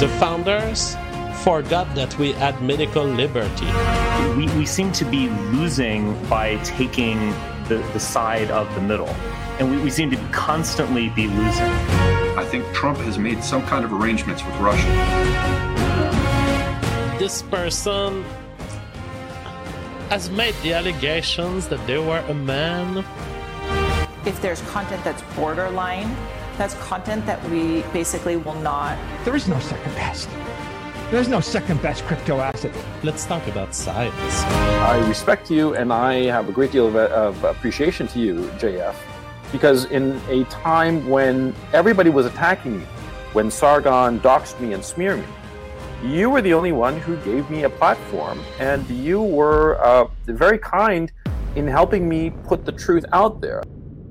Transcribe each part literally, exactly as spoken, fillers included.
The founders forgot that we had medical liberty. We, we seem to be losing by taking the, the side of the middle. And we, we seem to constantly be losing. I think Trump has made some kind of arrangements with Russia. This person has made the allegations that they were a man. If there's content that's borderline, that's content that we basically will not. There is no second best. There's no second best crypto asset. Let's talk about science. I respect you, and I have a great deal of, of appreciation to you, J F, because in a time when everybody was attacking me, when Sargon doxed me and smeared me, you were the only one who gave me a platform, and you were uh, very kind in helping me put the truth out there.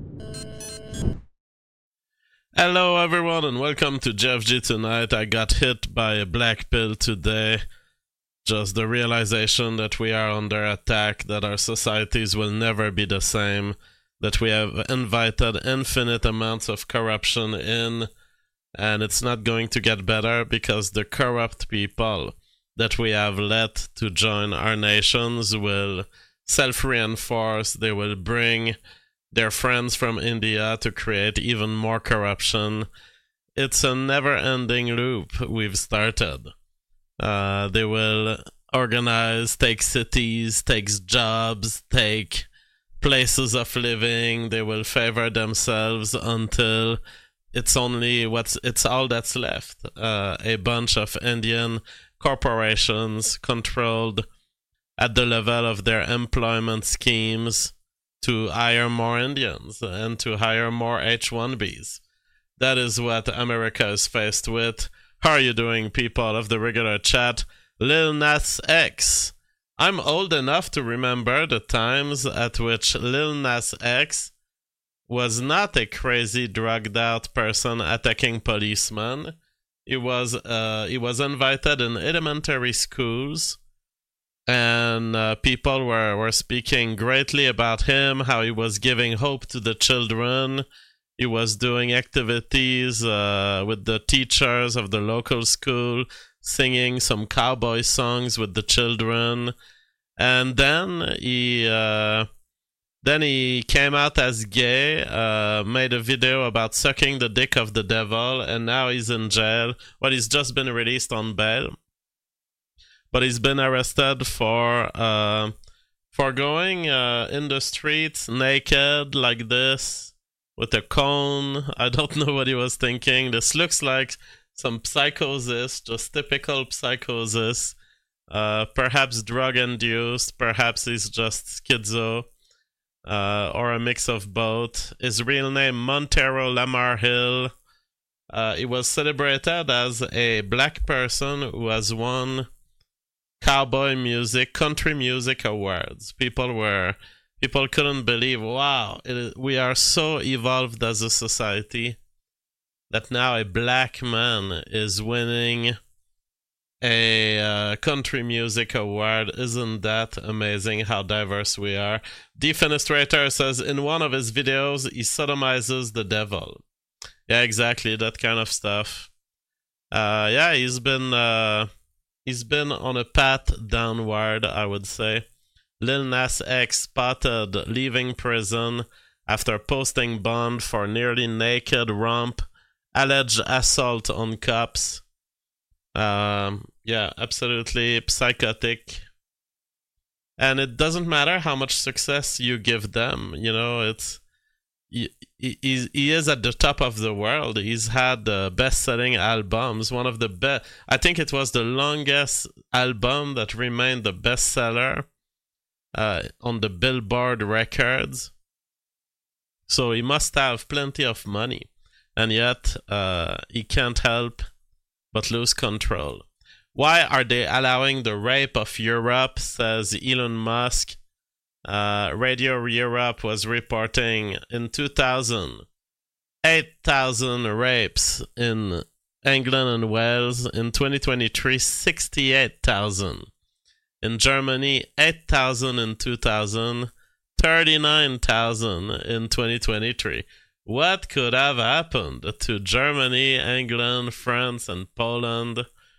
Hello everyone and welcome to Jeff G Tonight. I got hit by a black pill today. Just the realization that we are under attack, that our societies will never be the same, that we have invited infinite amounts of corruption in, and it's not going to get better because the corrupt people that we have let to join our nations will self-reinforce. They will bring their friends from India to create even more corruption. It's a never-ending loop we've started. Uh, they will organize, take cities, take jobs, take places of living. They will favor themselves until it's only what's it's all that's left. Uh, a bunch of Indian corporations controlled at the level of their employment schemes to hire more Indians and to hire more H one Bs. That is what America is faced with. How are you doing, people of the regular chat? Lil Nas X. I'm old enough to remember the times at which Lil Nas X was not a crazy, drugged-out person attacking policemen. He was, uh, he was invited in elementary schools, and uh, people were, were speaking greatly about him, how he was giving hope to the children. He was doing activities uh, with the teachers of the local school, singing some cowboy songs with the children. And then he uh, then he came out as gay, uh, made a video about sucking the dick of the devil, and now he's in jail. Well, he's just been released on bail. But he's been arrested for uh, for going uh, in the streets naked like this with a cone. I don't know what he was thinking. This looks like some psychosis, just typical psychosis. Uh, perhaps drug-induced. Perhaps he's just schizo, uh, or a mix of both. His real name, Montero Lamar Hill. Uh, he was celebrated as a black person who has won cowboy music, country music awards. People were, people couldn't believe, wow, it, we are so evolved as a society that now a black man is winning a uh, country music award. Isn't that amazing how diverse we are? Defenestrator says in one of his videos, he sodomizes the devil. Yeah, exactly, that kind of stuff. Uh, yeah, he's been... Uh, He's been on a path downward, I would say. Lil Nas X spotted leaving prison after posting bond for nearly naked romp, alleged assault on cops. Um, yeah, absolutely psychotic. And it doesn't matter how much success you give them. You know, it's he, he, he is at the top of the world. He's had the best-selling albums. One of the best. I think it was the longest album that remained the bestseller uh, on the Billboard records. So he must have plenty of money, and yet uh, he can't help but lose control. Why are they allowing the rape of Europe? Says Elon Musk. Uh, Radio Europe was reporting in two thousand, eight thousand rapes in England and Wales. In twenty twenty-three, sixty-eight thousand. In Germany, eight thousand in two thousand, thirty-nine thousand in twenty twenty-three. What could have happened to Germany, England, France, and Poland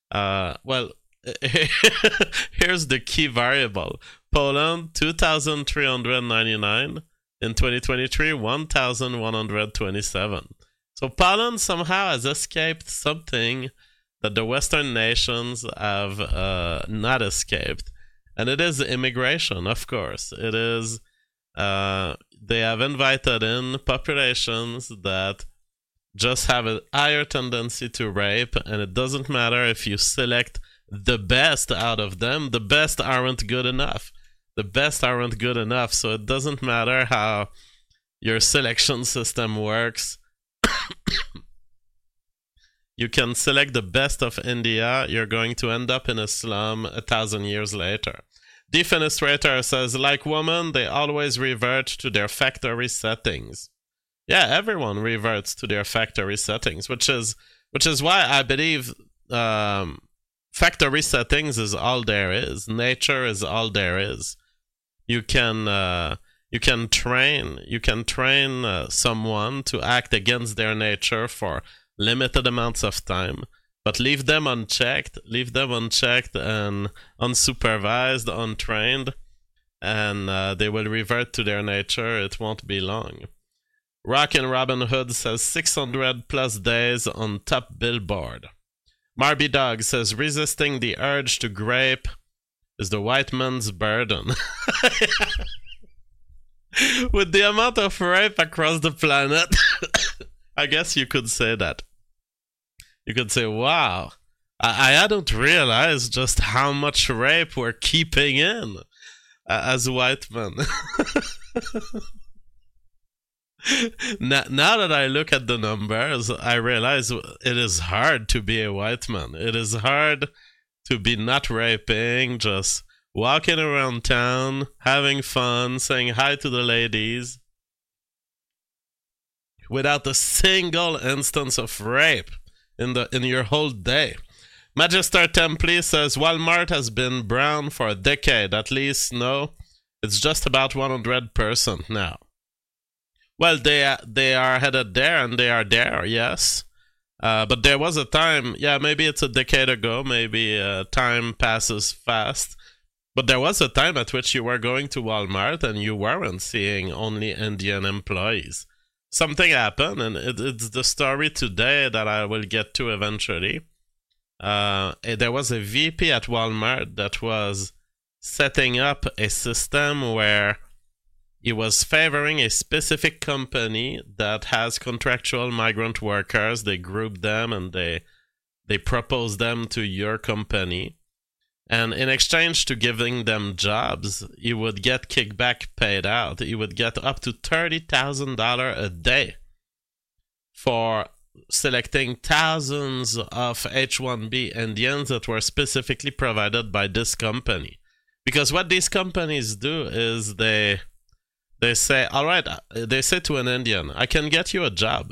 Uh, well, here's the key variable. Poland, two thousand three hundred ninety-nine. In twenty twenty-three, one thousand one hundred twenty-seven. So Poland somehow has escaped something that the Western nations have uh, not escaped. And it is immigration, of course. It is, uh, they have invited in populations that just have a higher tendency to rape, and it doesn't matter if you select the best out of them, the best aren't good enough. The best aren't good enough, so it doesn't matter how your selection system works. You can select the best of India, you're going to end up in a slum a thousand years later. Defenestrator says, like women, they always revert to their factory settings. Yeah, everyone reverts to their factory settings, which is which is why I believe um, factory settings is all there is. Nature is all there is. You can uh, you can train you can train uh, someone to act against their nature for limited amounts of time, but leave them unchecked, leave them unchecked and unsupervised, untrained, and uh, they will revert to their nature. It won't be long. Rockin' Robin Hood says six hundred plus days on top billboard. Marby Dog says resisting the urge to grape is the white man's burden. With the amount of rape across the planet, I guess you could say that. You could say, wow, I, I hadn't realized just how much rape we're keeping in uh, as white men. now, now that I look at the numbers, I realize it is hard to be a white man. It is hard to be not raping, just walking around town, having fun, saying hi to the ladies, without a single instance of rape in the in your whole day. Magister Templi says Walmart has been brown for a decade, at least. No, it's just about one hundred percent now. Well, they they are headed there, and they are there, yes. Uh, but there was a time, yeah, maybe it's a decade ago, maybe uh, time passes fast. But there was a time at which you were going to Walmart and you weren't seeing only Indian employees. Something happened, and it, it's the story today that I will get to eventually. Uh, there was a V P at Walmart that was setting up a system where he was favoring a specific company that has contractual migrant workers. They group them and they they propose them to your company. And in exchange to giving them jobs, you would get kickback paid out. You would get up to thirty thousand dollars a day for selecting thousands of H one B Indians that were specifically provided by this company. Because what these companies do is they they say, all right, they say to an Indian, I can get you a job,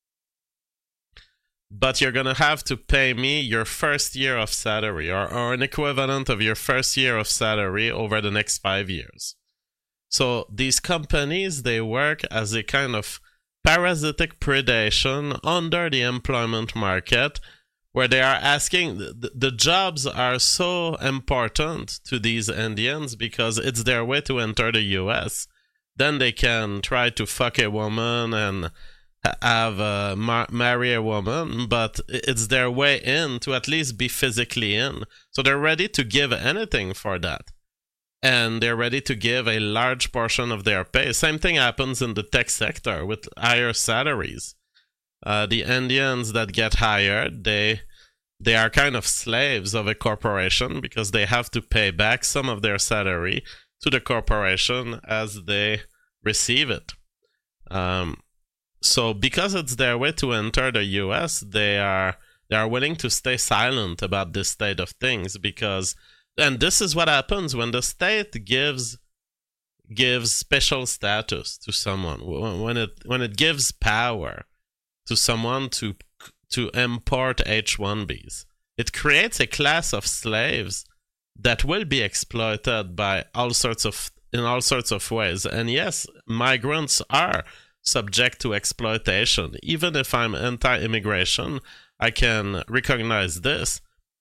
but you're going to have to pay me your first year of salary, or, or an equivalent of your first year of salary over the next five years. So these companies, they work as a kind of parasitic predation under the employment market, where they are asking, the, the jobs are so important to these Indians because it's their way to enter the U S. Then they can try to fuck a woman and have uh, mar- marry a woman, but it's their way in to at least be physically in. So they're ready to give anything for that. And they're ready to give a large portion of their pay. Same thing happens in the tech sector with higher salaries. Uh, the Indians that get hired, they they are kind of slaves of a corporation because they have to pay back some of their salary to the corporation as they receive it. Um, so because it's their way to enter the U S, they are they are willing to stay silent about this state of things because, and this is what happens when the state gives gives special status to someone, when it when it gives power to someone to to import H one Bs. It creates a class of slaves that will be exploited by all sorts of in all sorts of ways. And yes, migrants are subject to exploitation. Even if I'm anti-immigration, I can recognize this.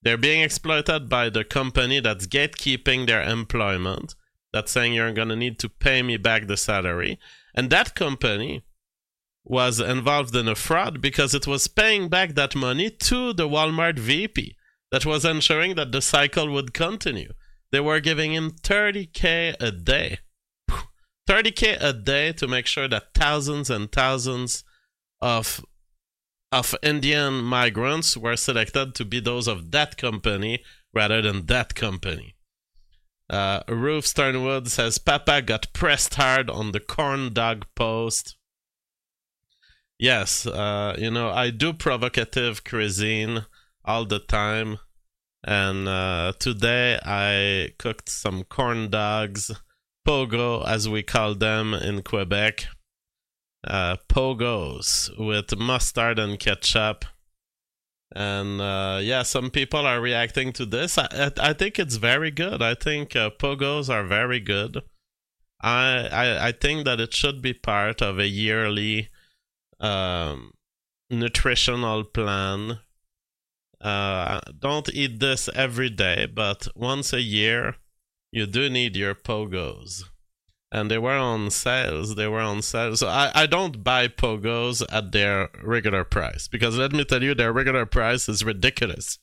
They're being exploited by the company that's gatekeeping their employment, that's saying you're going to need to pay me back the salary. And that company was involved in a fraud because it was paying back that money to the Walmart V P that was ensuring that the cycle would continue. They were giving him thirty K a day. thirty K a day to make sure that thousands and thousands of of Indian migrants were selected to be those of that company rather than that company. Uh, Ruth Sternwood says, Papa got pressed hard on the corn dog post. Yes, uh, you know, I do provocative cuisine all the time. And uh, today I cooked some corn dogs, pogo as we call them in Quebec. Uh, pogos with mustard and ketchup. And uh, yeah, some people are reacting to this. I, I think it's very good. I think uh, pogos are very good. I, I I think that it should be part of a yearly um, nutritional plan. Uh, don't eat this every day, but once a year, you do need your pogos. And they were on sales. They were on sale. So I, I don't buy pogos at their regular price. Because let me tell you, their regular price is ridiculous.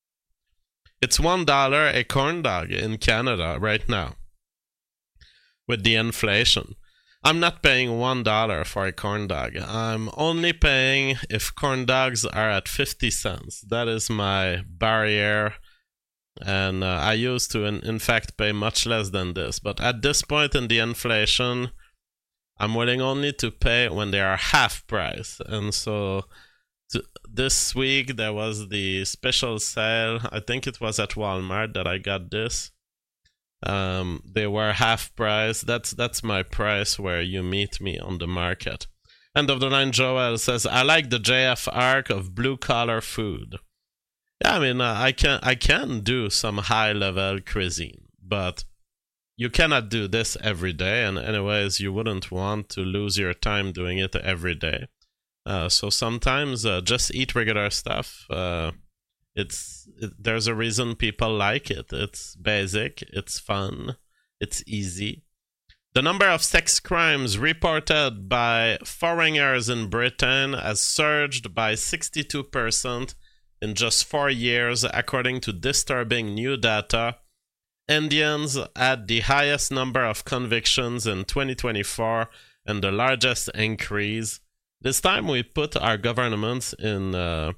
It's one dollar a corn dog in Canada right now. With the inflation. I'm not paying one dollar for a corn dog. I'm only paying if corn dogs are at fifty cents. That is my barrier. And uh, I used to, in, in fact, pay much less than this. But at this point in the inflation, I'm willing only to pay when they are half price. And so to, this week, there was the special sale. I think it was at Walmart that I got this. Um, they were half price. That's, that's my price where you meet me on the market. End of the line, Joel says, I like the J F arc of blue-collar food. Yeah, I mean, uh, I can I can do some high-level cuisine, but you cannot do this every day, and anyways, you wouldn't want to lose your time doing it every day. Uh, so sometimes uh, just eat regular stuff. Uh, it's it, there's a reason people like it. It's basic, it's fun, it's easy. The number of sex crimes reported by foreigners in Britain has surged by sixty-two percent in just four years, according to disturbing new data. Indians had the highest number of convictions in twenty twenty-four and the largest increase. This time we put our governments in uh,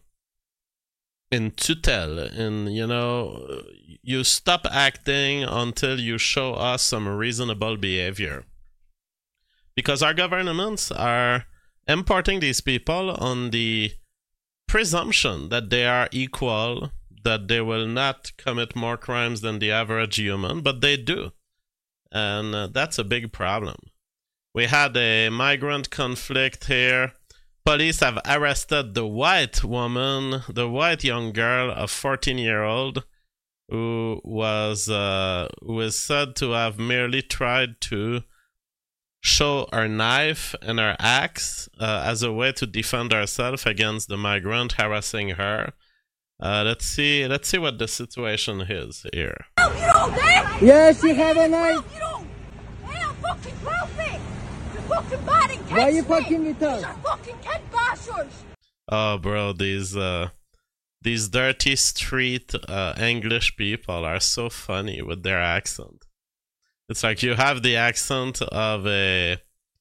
in tutelle. In, you know, you stop acting until you show us some reasonable behavior. Because our governments are importing these people on the presumption that they are equal, that they will not commit more crimes than the average human, but they do. And uh, that's a big problem. We had a migrant conflict here. Police have arrested the white woman, the white young girl of fourteen year old, who was uh, who is said to have merely tried to show her knife and her axe uh, as a way to defend herself against the migrant harassing her. Uh, let's see. Let's see what the situation is here. No, you don't dare! Yes, you have a knife. You don't. Hey, I'm fucking perfect. You're fucking bad and Why are you fucking with us? These are fucking kid bashers. Oh, bro, these uh, these dirty street uh, English people are so funny with their accent. It's like you have the accent of a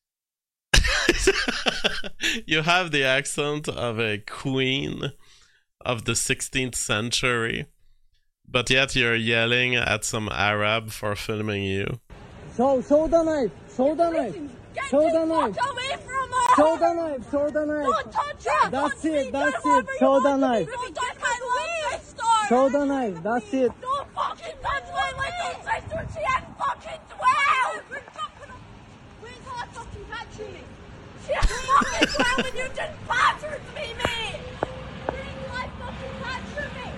you have the accent of a queen of the sixteenth century, but yet you're yelling at some Arab for filming you. Show, show the knife. Show the knife. Get Show the the knife. fuck away from her! Show the knife. Show the knife. Don't touch her! That's Don't it, speak that's to her it. wherever Show you the want to knife. be. Don't touch my little sister! Show the knife. That's it. Don't fucking touch my little sister! She ain't fucking twelve! Where's her fucking catching me? She ain't fucking twelve and you just battered me, mate! Where's her fucking catching me?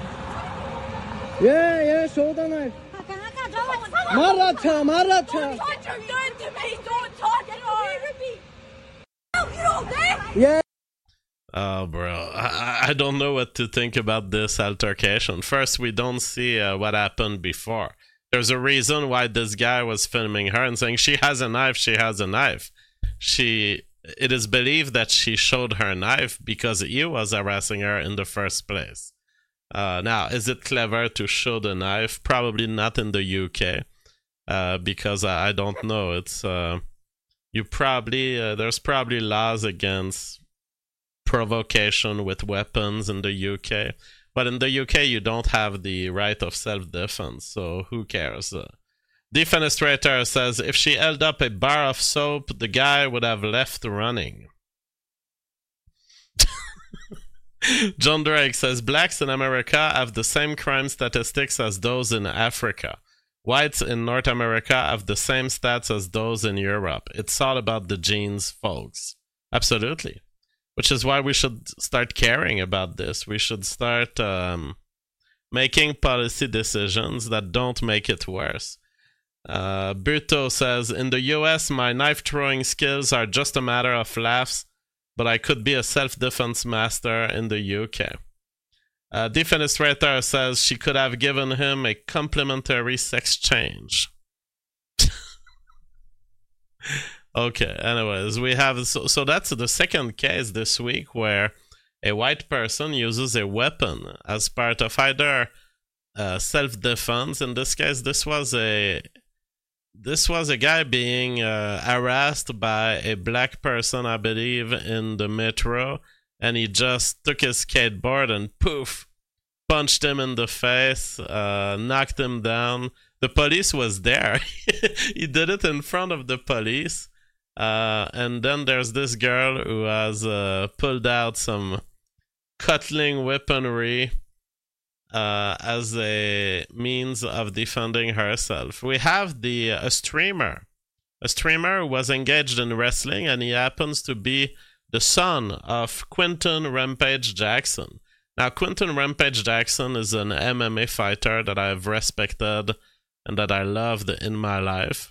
Yeah, yeah. Show the knife. Maracha, Maracha. Don't touch her! Don't to me! Don't touch her! No, you don't dare! Yeah. Oh, bro. I, I don't know what to think about this altercation. First, we don't see uh, what happened before. There's a reason why this guy was filming her and saying, she has a knife, she has a knife. She, it is believed that she showed her knife because he was harassing her in the first place. Uh, now, is it clever to show the knife? Probably not in the U K. Uh, because I, I don't know. It's, uh, you probably, uh, there's probably laws against provocation with weapons in the U K. But in the U K, you don't have the right of self-defense, so who cares? Uh, Defenestrator says, if she held up a bar of soap, the guy would have left running. John Drake says, blacks in America have the same crime statistics as those in Africa. Whites in North America have the same stats as those in Europe. It's all about the genes, folks. Absolutely. Which is why we should start caring about this. We should start um, making policy decisions that don't make it worse. Uh, Berto says, in the U S, my knife-throwing skills are just a matter of laughs, but I could be a self-defense master in the U K. Uh, Defenestrator says she could have given him a complimentary sex change. Okay, anyways, we have, so, so that's the second case this week where a white person uses a weapon as part of either uh, self-defense. In this case, this was a this was a guy being uh, harassed by a black person, I believe, in the metro, and he just took his skateboard and poof, punched him in the face, uh, knocked him down. The police was there. He did it in front of the police. Uh, and then there's this girl who has uh, pulled out some cutting weaponry uh, as a means of defending herself. We have the a streamer, a streamer who was engaged in wrestling, and he happens to be the son of Quinton Rampage Jackson. Now, Quinton Rampage Jackson is an M M A fighter that I've respected and that I loved in my life.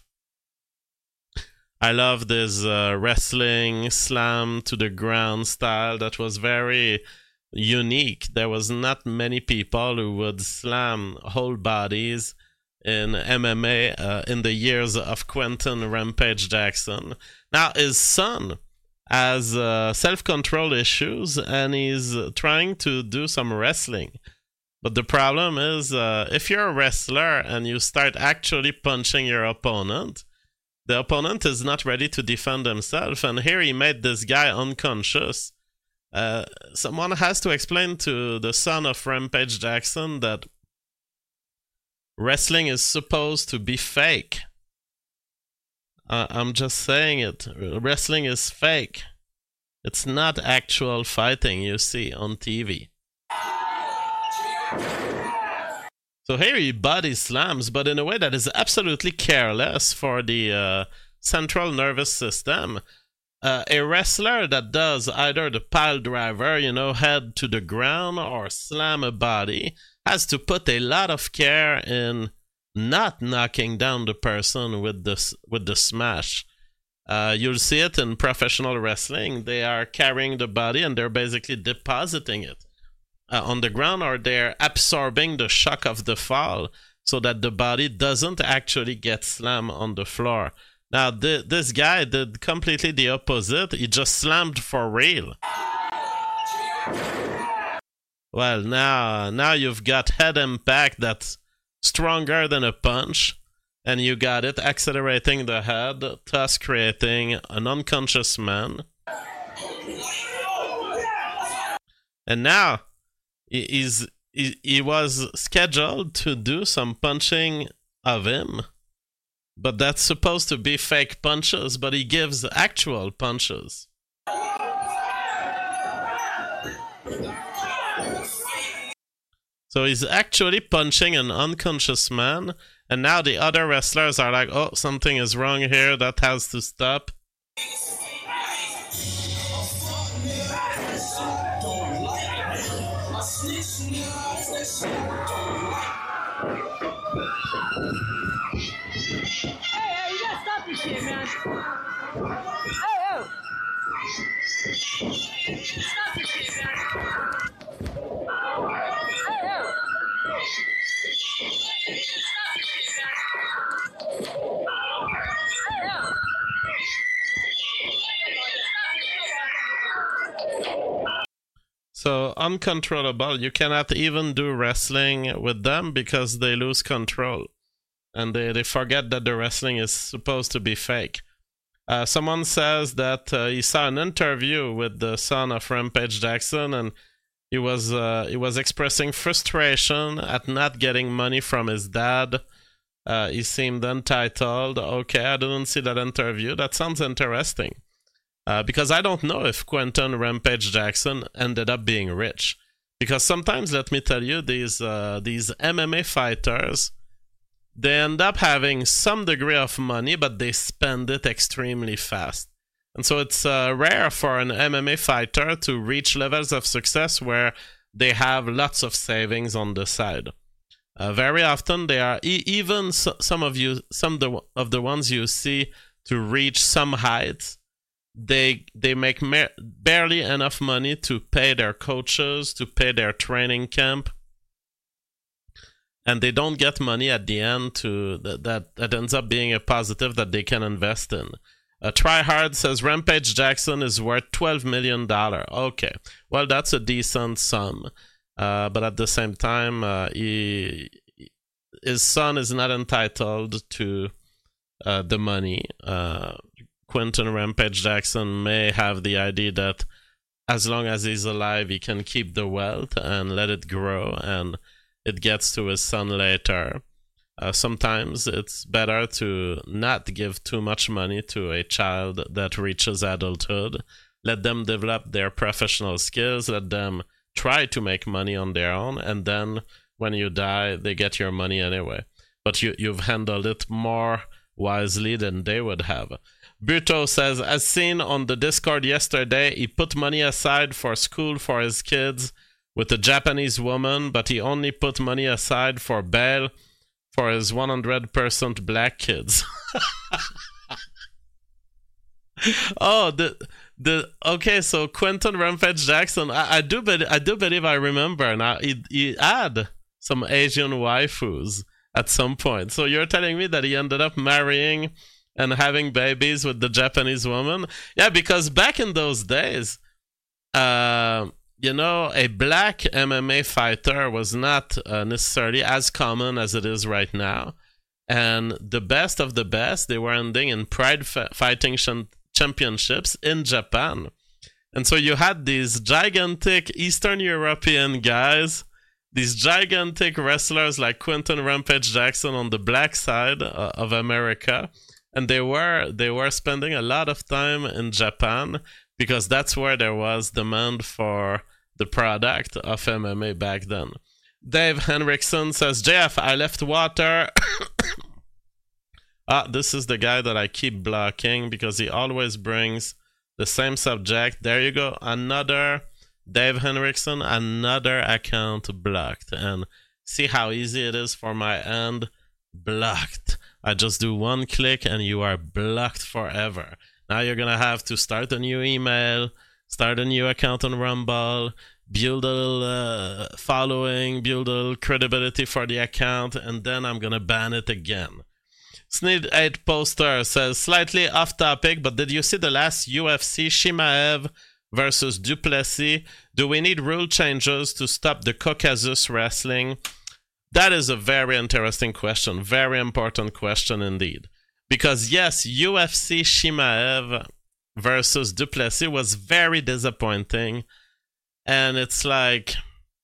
I love this uh, wrestling slam to the ground style that was very unique. There was not many people who would slam whole bodies in M M A uh, in the years of Quinton Rampage Jackson. Now, his son has uh, self-control issues and he's trying to do some wrestling. But the problem is, uh, if you're a wrestler and you start actually punching your opponent, the opponent is not ready to defend himself, and here he made this guy unconscious. Uh, someone has to explain to the son of Rampage Jackson that wrestling is supposed to be fake. Uh, I'm just saying it. Wrestling is fake. It's not actual fighting you see on T V. So here he body slams, but in a way that is absolutely careless for the uh, central nervous system. Uh, a wrestler that does either the pile driver, you know, head to the ground, or slam a body, has to put a lot of care in not knocking down the person with the, with the smash. Uh, you'll see it in professional wrestling. They are carrying the body and they're basically depositing it Uh, on the ground, or they're absorbing the shock of the fall so that the body doesn't actually get slammed on the floor. Now, th this guy did completely the opposite. He just slammed for real. Well, now, now you've got head impact that's stronger than a punch, and you got it accelerating the head, thus creating an unconscious man. And now, He's, he, he was scheduled to do some punching of him, but that's supposed to be fake punches, but he gives actual punches. So he's actually punching an unconscious man, and now the other wrestlers are like, oh, something is wrong here, that has to stop. Hey, hey, you gotta stop this shit, man. Hey, hey. So, uncontrollable, you cannot even do wrestling with them because they lose control. And they, they forget that the wrestling is supposed to be fake. Uh, someone says that uh, he saw an interview with the son of Rampage Jackson, and he was uh, he was expressing frustration at not getting money from his dad. Uh, he seemed entitled. Okay, I didn't see that interview. That sounds interesting. Uh, because I don't know if Quentin Rampage Jackson ended up being rich. Because sometimes, let me tell you, these uh, these M M A fighters, they end up having some degree of money, but they spend it extremely fast. And so it's uh, rare for an M M A fighter to reach levels of success where they have lots of savings on the side. Uh, very often, they are e- even so, some of you, some the, of the ones you see to reach some heights. They they make mer- barely enough money to pay their coaches, to pay their training camp, and they don't get money at the end to that that, that ends up being a positive that they can invest in. Uh, Tryhard says Rampage Jackson is worth twelve million dollars. Okay, well that's a decent sum, uh, but at the same time, uh, he his son is not entitled to uh, the money. Uh, Quentin Rampage Jackson may have the idea that as long as he's alive, he can keep the wealth and let it grow, and it gets to his son later. Uh, sometimes it's better to not give too much money to a child that reaches adulthood. Let them develop their professional skills, let them try to make money on their own, and then when you die, they get your money anyway. But you, you've handled it more wisely than they would have. Buto says, as seen on the Discord yesterday, he put money aside for school for his kids with a Japanese woman, but he only put money aside for bail for his one hundred percent black kids. oh, the the okay, so Quentin Rampage Jackson, I, I do be, I do believe I remember now. He he had some Asian waifus at some point. So you're telling me that he ended up marrying and having babies with the Japanese woman? Yeah, because back in those days, uh, you know, a black M M A fighter was not uh, necessarily as common as it is right now. And the best of the best, they were ending in Pride fa- Fighting sh- Championships in Japan. And so you had these gigantic Eastern European guys, these gigantic wrestlers like Quentin Rampage Jackson on the black side uh, of America. And they were they were spending a lot of time in Japan because that's where there was demand for the product of M M A back then. Dave Henriksen says, J F, I left water. ah, this is the guy that I keep blocking because he always brings the same subject. There you go. Another Dave Henriksen, another account blocked. And see how easy it is for my end. Blocked. I just do one click and you are blocked forever. Now you're going to have to start a new email, start a new account on Rumble, build a little uh, following, build a little credibility for the account, and then I'm going to ban it again. Sneed eight Poster says, slightly off topic, but did you see the last U F C Shimaev versus Duplessis? Do we need rule changes to stop the Caucasus wrestling? That is a very interesting question. Very important question indeed. Because yes, U F C Shimaev versus Duplessis was very disappointing. And it's like...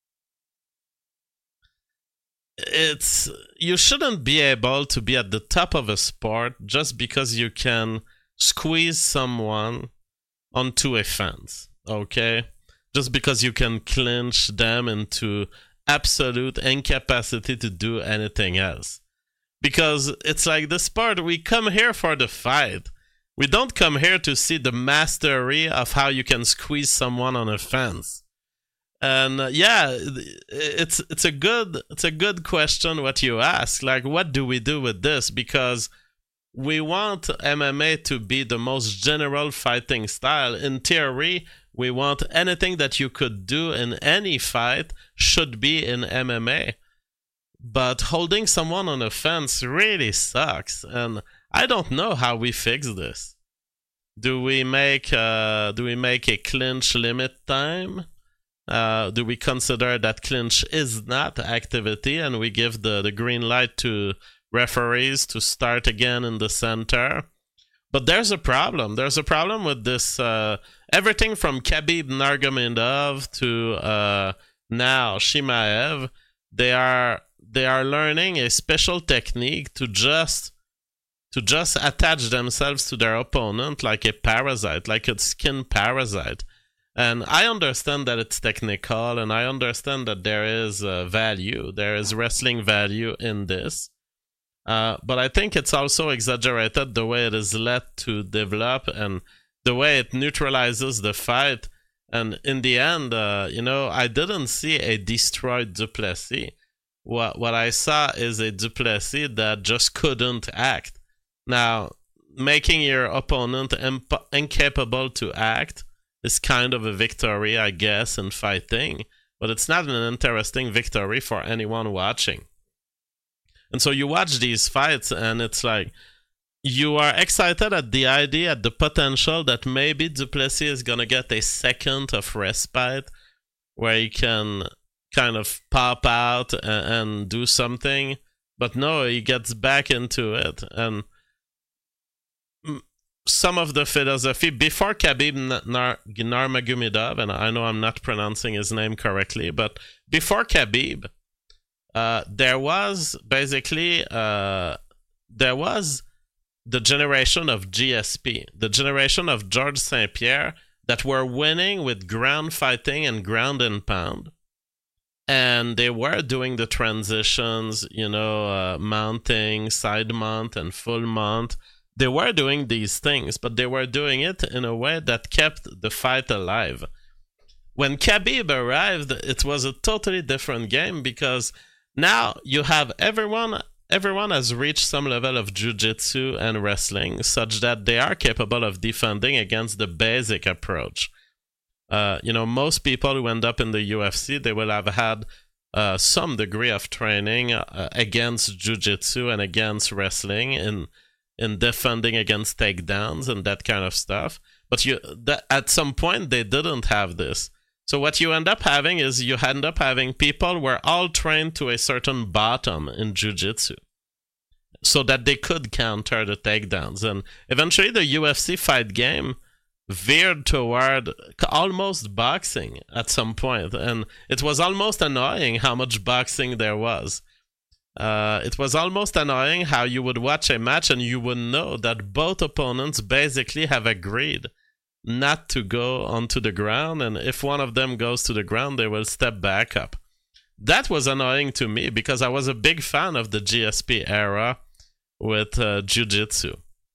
It's... You shouldn't be able to be at the top of a sport just because you can squeeze someone onto a fence. Okay? Just because you can clinch them into absolute incapacity to do anything else. Because it's like the sport, we come here for the fight. We don't come here to see the mastery of how you can squeeze someone on a fence. And uh, yeah, it's it's a good it's a good question what you ask. Like, what do we do with this? Because we want M M A to be the most general fighting style. In theory, we want anything that you could do in any fight should be in M M A. But holding someone on a fence really sucks, and I don't know how we fix this. Do we make uh, do we make a clinch limit time? Uh, do we consider that clinch is not activity, and we give the, the green light to referees to start again in the center? But there's a problem. There's a problem with this. Uh, everything from Khabib Nurmagomedov to uh, now Chimaev, they are they are learning a special technique to just to just attach themselves to their opponent like a parasite, like a skin parasite. And I understand that it's technical, and I understand that there is uh, value, there is wrestling value in this. Uh, but I think it's also exaggerated the way it is let to develop and the way it neutralizes the fight. And in the end, uh, you know, I didn't see a destroyed Duplessis. What what I saw is a Duplessis that just couldn't act. Now, making your opponent imp- incapable to act is kind of a victory, I guess, in fighting, but it's not an interesting victory for anyone watching. And so you watch these fights, and it's like you are excited at the idea, at the potential that maybe Duplessis is going to get a second of respite where he can kind of pop out and, and do something. But no, he gets back into it. And some of the philosophy before Khabib Nurmagomedov, and I know I'm not pronouncing his name correctly, but before Khabib, uh, there was basically uh, there was the generation of G S P, the generation of Georges Saint-Pierre that were winning with ground fighting and ground and pound. And they were doing the transitions, you know, uh, mounting, side mount, and full mount. They were doing these things, but they were doing it in a way that kept the fight alive. When Khabib arrived, it was a totally different game because now you have everyone, everyone has reached some level of jiu-jitsu and wrestling such that they are capable of defending against the basic approach. Uh, you know, most people who end up in the U F C, they will have had uh, some degree of training uh, against jiu-jitsu and against wrestling in in defending against takedowns and that kind of stuff. But you, that, at some point, they didn't have this. So what you end up having is you end up having people who were all trained to a certain bottom in jiu-jitsu so that they could counter the takedowns. And eventually the U F C fight game veered toward almost boxing at some point, and it was almost annoying how much boxing there was. Uh, it was almost annoying how you would watch a match and you would know that both opponents basically have agreed not to go onto the ground, and if one of them goes to the ground, they will step back up. That was annoying to me because I was a big fan of the G S P era with uh, jiu-jitsu.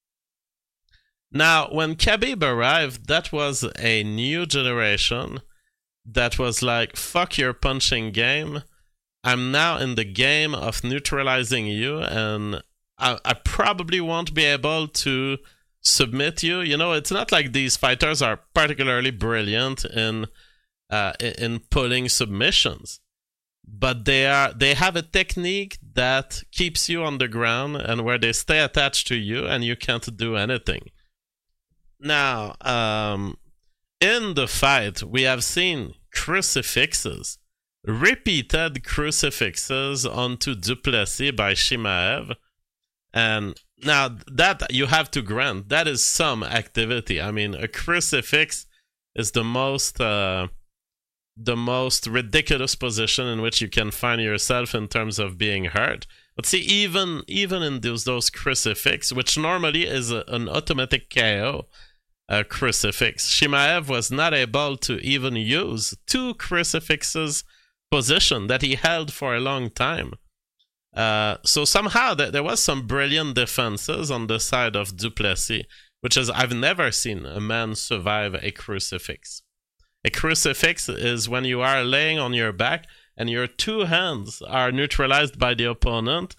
Now, when Khabib arrived, that was a new generation that was like, fuck your punching game. I'm now in the game of neutralizing you, and I, I probably won't be able to submit you. You know, it's not like these fighters are particularly brilliant in uh, in pulling submissions, but they are they have a technique that keeps you on the ground and where they stay attached to you and you can't do anything. Now, um, in the fight, we have seen crucifixes, repeated crucifixes onto Duplessis by Chimaev. And now that you have to grant, that is some activity. I mean, a crucifix is the most uh, the most ridiculous position in which you can find yourself in terms of being hurt. But see, even even in those those crucifix, which normally is a, an automatic K O uh, crucifix, Chimaev was not able to even use two crucifixes position that he held for a long time. Uh, so somehow th- there was some brilliant defenses on the side of Duplessis, which is I've never seen a man survive a crucifix. A crucifix is when you are laying on your back and your two hands are neutralized by the opponent,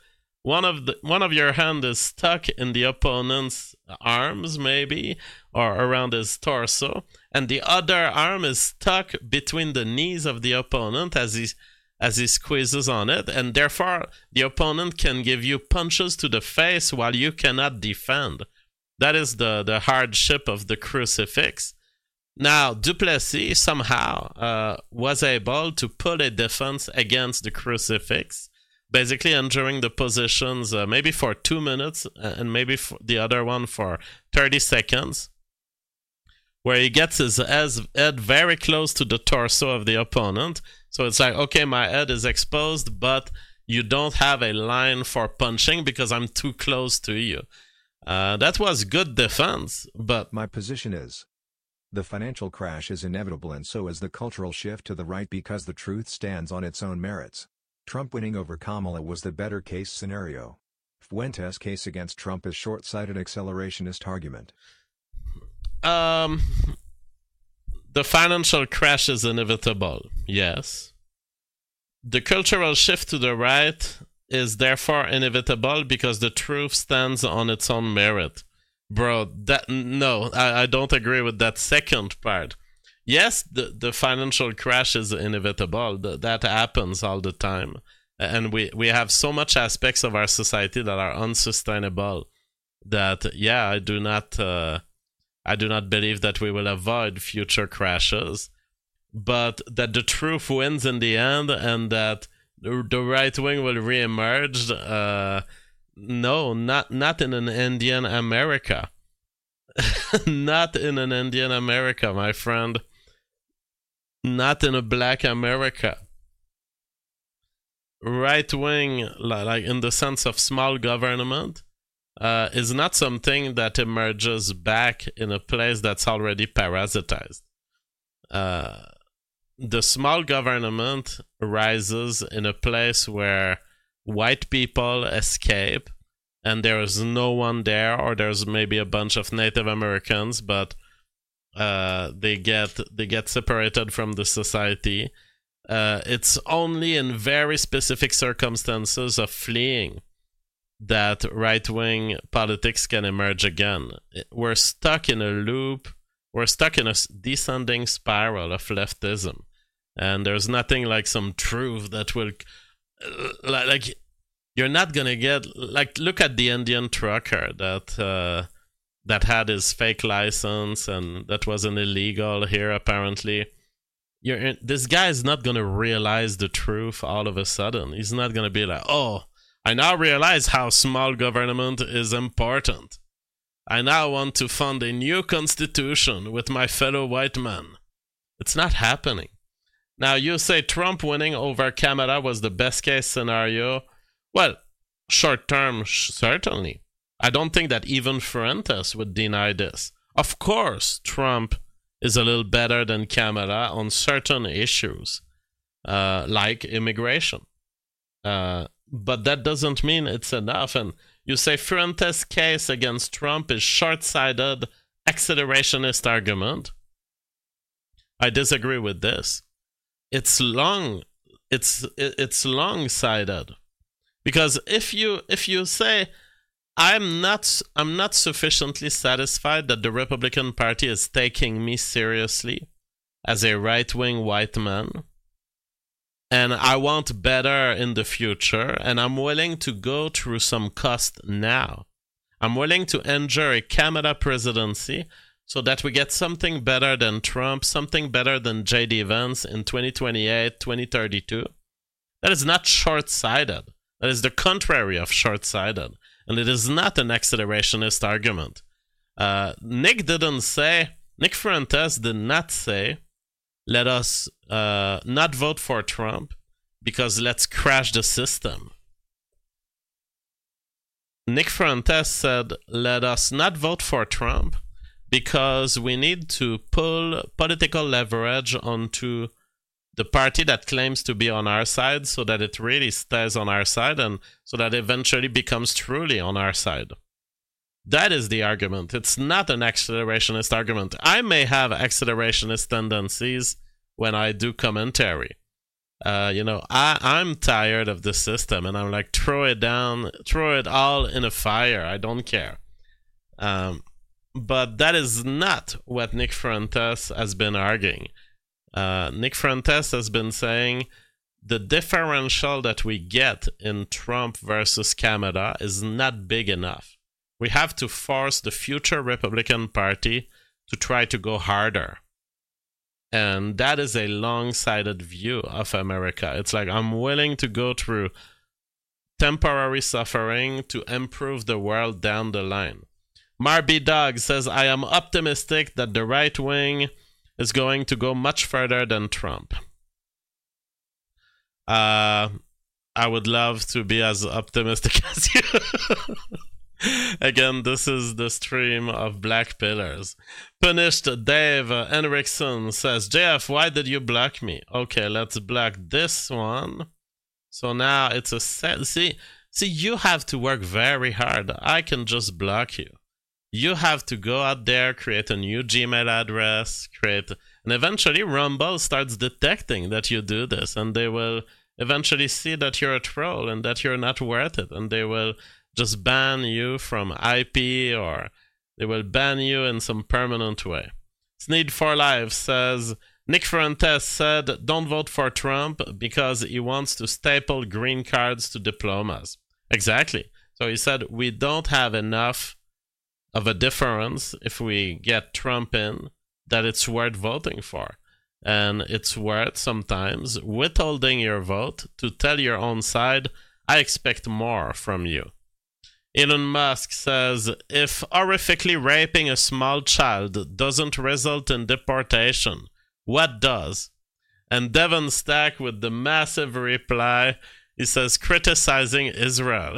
one of the one of your hand is stuck in the opponent's arms, maybe, or around his torso, and the other arm is stuck between the knees of the opponent as he as he squeezes on it, and therefore the opponent can give you punches to the face while you cannot defend. That is the the hardship of the crucifix. Now, Du Plessis somehow uh, was able to put a defense against the crucifix, basically injuring the positions uh, maybe for two minutes and maybe for the other one for thirty seconds, where he gets his head very close to the torso of the opponent. So it's like, okay, my head is exposed, but you don't have a line for punching because I'm too close to you. Uh, that was good defense, but... My position is, the financial crash is inevitable, and so is the cultural shift to the right, because the truth stands on its own merits. Trump winning over Kamala was the better case scenario. Fuentes' case against Trump is short-sighted accelerationist argument. Um, the financial crash is inevitable, yes. The cultural shift to the right is therefore inevitable because the truth stands on its own merit. Bro, that no, I, I don't agree with that second part. Yes, the, the financial crash is inevitable. The, that happens all the time. And we, we have so much aspects of our society that are unsustainable that, yeah, I do not uh, I do not believe that we will avoid future crashes, but that the truth wins in the end and that the, the right wing will reemerge. Uh, No, not not in an Indian America. Not in an Indian America, my friend. Not in a black America. Right wing, like in the sense of small government, uh, is not something that emerges back in a place that's already parasitized. Uh, the small government rises in a place where white people escape and there is no one there, or there's maybe a bunch of Native Americans, but uh, they get they get separated from the society. Uh, it's only in very specific circumstances of fleeing that right-wing politics can emerge again. We're stuck in a loop. We're stuck in a descending spiral of leftism, and there's nothing like some truth that will... Like, you're not gonna get, like, look at the Indian trucker that uh, that had his fake license and that wasn't illegal here apparently. You're in, this guy is not gonna realize the truth all of a sudden. He's not gonna be like, oh, I now realize how small government is important. I now want to fund a new constitution with my fellow white man. It's not happening. Now, you say Trump winning over Kamala was the best case scenario. Well, short term, certainly. I don't think that even Fuentes would deny this. Of course, Trump is a little better than Kamala on certain issues, uh, like immigration. Uh, but that doesn't mean it's enough. And you say Fuentes' case against Trump is short-sighted, accelerationist argument. I disagree with this. It's long, it's it's long-sighted, because if you if you say I'm not I'm not sufficiently satisfied that the Republican Party is taking me seriously as a right-wing white man, and I want better in the future, and I'm willing to go through some cost now. I'm willing to endure a Kamala presidency so that we get something better than Trump, something better than J D Vance in twenty twenty-eight, twenty thirty-two. That is not short-sighted. That is the contrary of short-sighted. And it is not an accelerationist argument. Uh, Nick didn't say, Nick Fuentes did not say, let us uh, not vote for Trump because let's crash the system. Nick Fuentes said, let us not vote for Trump because we need to pull political leverage onto the party that claims to be on our side so that it really stays on our side and so that eventually becomes truly on our side. That is the argument. It's not an accelerationist argument. I may have accelerationist tendencies when I do commentary. Uh, you know, I, I'm tired of the system, and I'm like, throw it down, throw it all in a fire. I don't care. Um, but that is not what Nick Fuentes has been arguing. Uh, Nick Fuentes has been saying the differential that we get in Trump versus Kamala is not big enough. We have to force the future Republican Party to try to go harder. And that is a long-sighted view of America. It's like, I'm willing to go through temporary suffering to improve the world down the line. Marby Dog says, I am optimistic that the right wing is going to go much further than Trump. Uh, I would love to be as optimistic as you. Again, this is the stream of Black Pillars. Punished Dave Henriksen says, J F, why did you block me? Okay, let's block this one. So now it's a set. See, see, you have to work very hard. I can just block you. You have to go out there, create a new Gmail address, create, and eventually Rumble starts detecting that you do this, and they will eventually see that you're a troll and that you're not worth it, and they will just ban you from I P, or they will ban you in some permanent way. Sneed for Life says, Nick Fuentes said, don't vote for Trump because he wants to staple green cards to diplomas. Exactly. So he said, we don't have enough of a difference if we get Trump in that it's worth voting for. And it's worth sometimes withholding your vote to tell your own side, I expect more from you. Elon Musk says, if horrifically raping a small child doesn't result in deportation, what does? And Devon Stack with the massive reply, he says, criticizing Israel.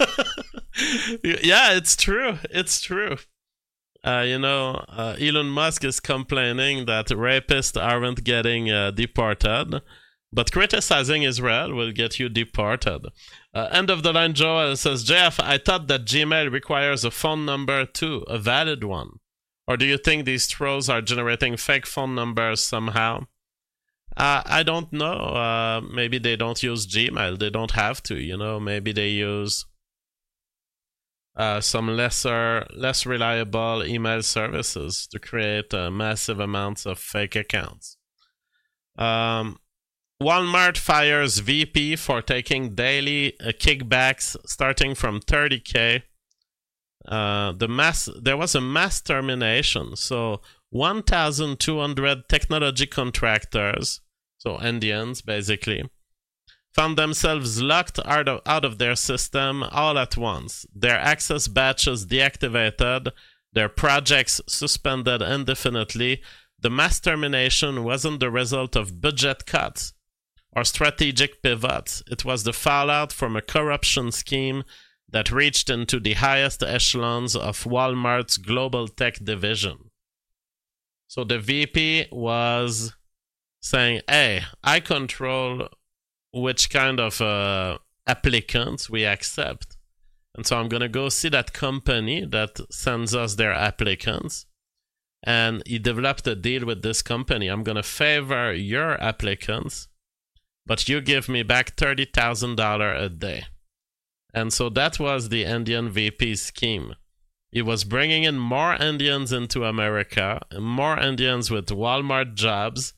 Yeah, it's true. It's true. Uh, you know, uh, Elon Musk is complaining that rapists aren't getting uh, deported, but criticizing Israel will get you deported. Uh, end of the line Joel says, J F, I thought that Gmail requires a phone number too, a valid one. Or do you think these trolls are generating fake phone numbers somehow? Uh, I don't know. Uh, maybe they don't use Gmail. They don't have to, you know. Maybe they use uh, some lesser, less reliable email services to create uh, massive amounts of fake accounts. Um, Walmart fires V P for taking daily uh, kickbacks starting from thirty K. Uh, the mass there was a mass termination, so one thousand two hundred technology contractors, so Indians basically, found themselves locked out of, out of their system all at once. Their access batches deactivated, their projects suspended indefinitely. The mass termination wasn't the result of budget cuts or strategic pivots. It was the fallout from a corruption scheme that reached into the highest echelons of Walmart's global tech division. So the V P was saying, hey, I control which kind of uh, applicants we accept. And so I'm going to go see that company that sends us their applicants. And he developed a deal with this company. I'm going to favor your applicants, but you give me back thirty thousand dollars a day. And so that was the Indian V P scheme. He was bringing in more Indians into America, more Indians with Walmart jobs,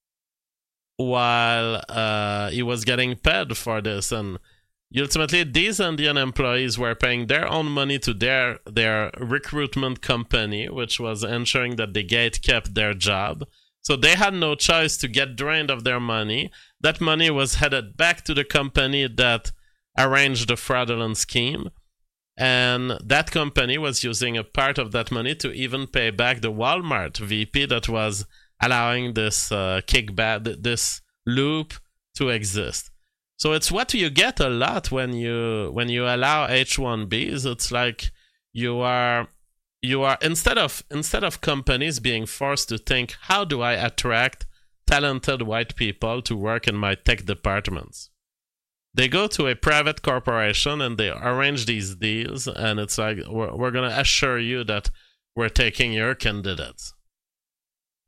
while uh, he was getting paid for this. And ultimately, these Indian employees were paying their own money to their, their recruitment company, which was ensuring that the gate kept their job. So they had no choice to get drained of their money. That money was headed back to the company that arranged the fraudulent scheme. And that company was using a part of that money to even pay back the Walmart V P that was allowing this uh, kickback, this loop to exist. So it's what you get a lot when you when you allow H one Bs. It's like you are you are instead of instead of companies being forced to think, how do I attract talented white people to work in my tech departments? They go to a private corporation and they arrange these deals, and it's like, we're, we're going to assure you that we're taking your candidates.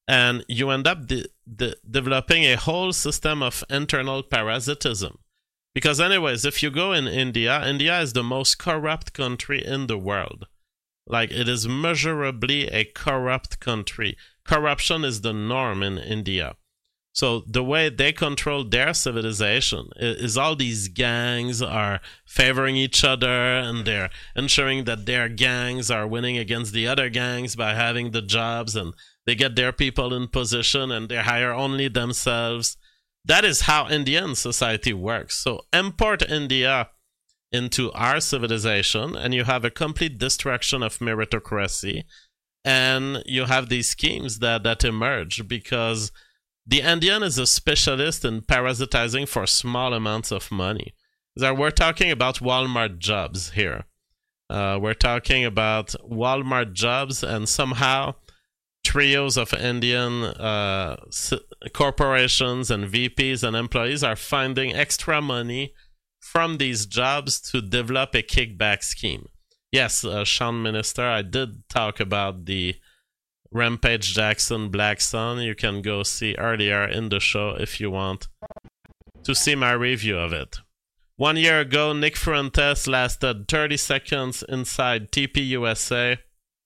And you end up de- de- developing a whole system of internal parasitism. Because anyways, if you go in India, India is the most corrupt country in the world. Like, it is measurably a corrupt country. Corruption is the norm in India. So the way they control their civilization is all these gangs are favoring each other, and they're ensuring that their gangs are winning against the other gangs by having the jobs, and they get their people in position and they hire only themselves. That is how Indian society works. So import India into our civilization and you have a complete destruction of meritocracy, and you have these schemes that, that emerge because the Indian is a specialist in parasitizing for small amounts of money. So we're talking about Walmart jobs here. Uh, we're talking about Walmart jobs, and somehow trios of Indian uh, corporations and V Ps and employees are finding extra money from these jobs to develop a kickback scheme. Yes, uh, Sean Minister, I did talk about the Rampage Jackson Black Sun. You can go see earlier in the show if you want to see my review of it. One year ago, Nick Fuentes lasted thirty seconds inside T P U S A.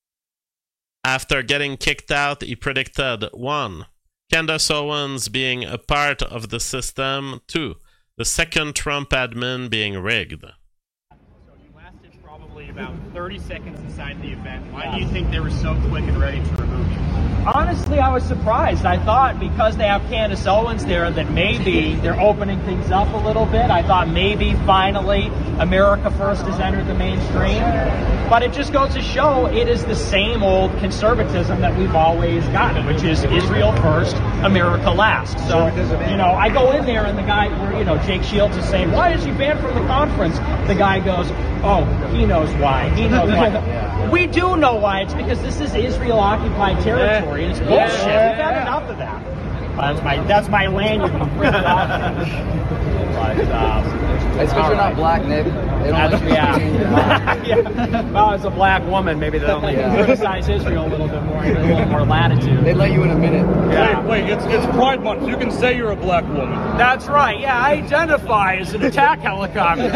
After getting kicked out, he predicted one, Candace Owens being a part of the system, two, the second Trump admin being rigged. So you lasted probably about thirty seconds inside the event. Why do you think they were so quick and ready to remove you? Honestly, I was surprised. I thought because they have Candace Owens there that maybe they're opening things up a little bit. I thought maybe finally America First has entered the mainstream. But it just goes to show it is the same old conservatism that we've always gotten, which is Israel first, America last. So, you know, I go in there and the guy, you know, Jake Shields is saying, why is he banned from the conference? The guy goes, oh, he knows why. He knows why. We do know why. It's because this is Israel-occupied territory. And it's bullshit. We've had enough of that. Uh, that's my that's my land. You can bring it off. But, um, it's because you're not black, Nick. They don't That's, let you yeah. yeah. Well, as a black woman, maybe they'll let Yeah. you criticize Israel a little bit more, a little more latitude. They let you in a minute. Yeah. Wait, wait, it's it's Pride Month. You can say you're a black woman. That's right. Yeah, I identify as an attack helicopter.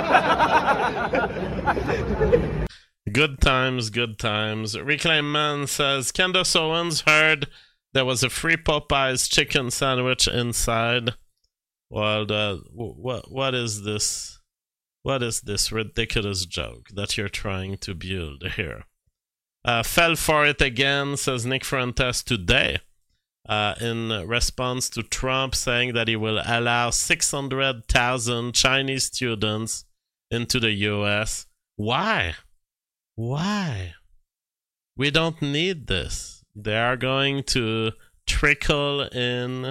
Good times, good times. Reclaim Man says, Candace Owens heard there was a free Popeyes chicken sandwich inside. Well, the, what what is this? What is this ridiculous joke that you're trying to build here? Uh, fell for it again, says Nick Fuentes today, uh, in response to Trump saying that he will allow six hundred thousand Chinese students into the U S. Why? Why? We don't need this. They are going to trickle in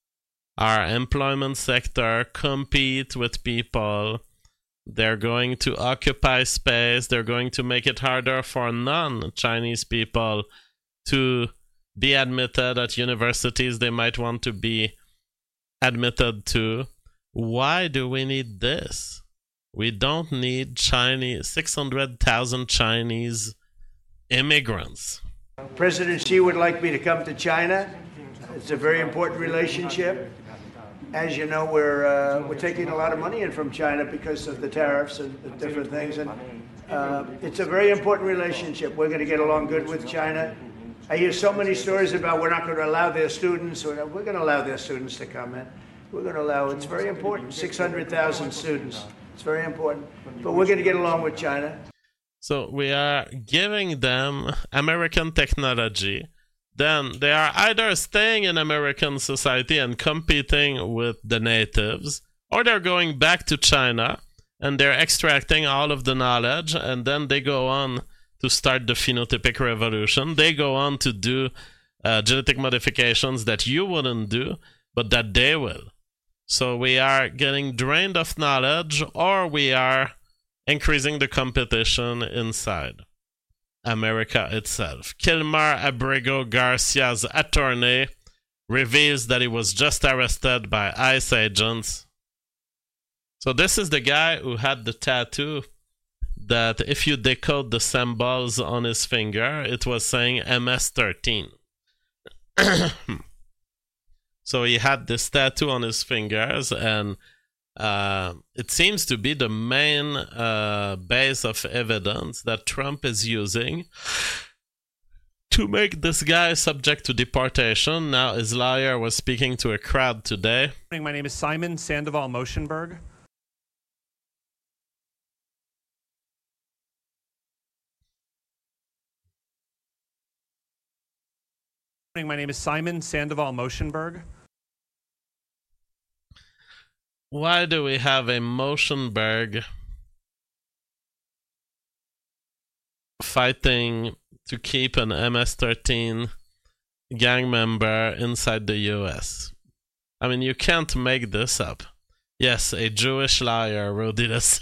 our employment sector, compete with people. They're going to occupy space. They're going to make it harder for non-Chinese people to be admitted at universities they might want to be admitted to. Why do we need this? We don't need Chinese six hundred thousand Chinese immigrants. President Xi would like me to come to China. It's a very important relationship. As you know, we're uh, we're taking a lot of money in from China because of the tariffs and the different things, and uh, it's a very important relationship. We're going to get along good with China. I hear so many stories about we're not going to allow their students, or we're going to allow their students to come in. We're going to allow. It's very important. six hundred thousand students. It's very important. But we're going to get along with China. So we are giving them American technology. Then they are either staying in American society and competing with the natives, or they're going back to China and they're extracting all of the knowledge, and then they go on to start the phenotypic revolution. They go on to do uh, genetic modifications that you wouldn't do, but that they will. So we are getting drained of knowledge, or we are increasing the competition inside America itself. Kilmar Abrego Garcia's attorney reveals that he was just arrested by ICE agents. So this is the guy who had the tattoo that if you decode the symbols on his finger, it was saying M S thirteen. So he had this tattoo on his fingers, and uh, it seems to be the main uh, base of evidence that Trump is using to make this guy subject to deportation. Now, his lawyer was speaking to a crowd today. My name is Simon Sandoval Motionberg. My name is Simon Sandoval Motionberg. Why do we have a Motionberg fighting to keep an M S thirteen gang member inside the U S? I mean, you can't make this up. Yes, a Jewish liar, Rudy Lassid.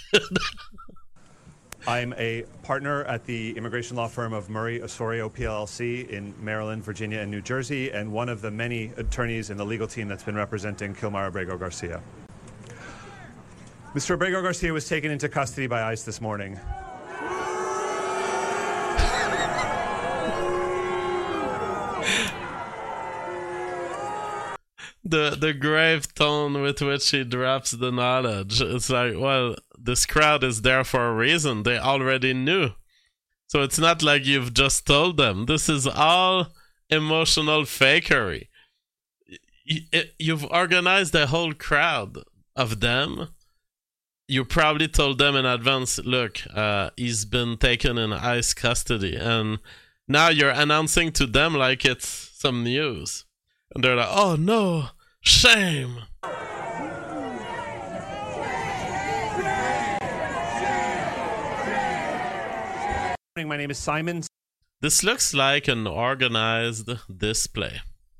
I'm a partner at the immigration law firm of Murray Osorio P L L C in Maryland, Virginia, and New Jersey, and one of the many attorneys in the legal team that's been representing Kilmar Abrego Garcia. Mister Abrego Garcia was taken into custody by ICE this morning. The the grave tone with which he drops the knowledge. It's like, well, this crowd is there for a reason. They already knew. So it's not like you've just told them. This is all emotional fakery. You've organized a whole crowd of them. You probably told them in advance, look, uh, he's been taken in ICE custody. And now you're announcing to them like it's some news. And they're like, oh no, shame. My name is Simon. This looks like an organized display.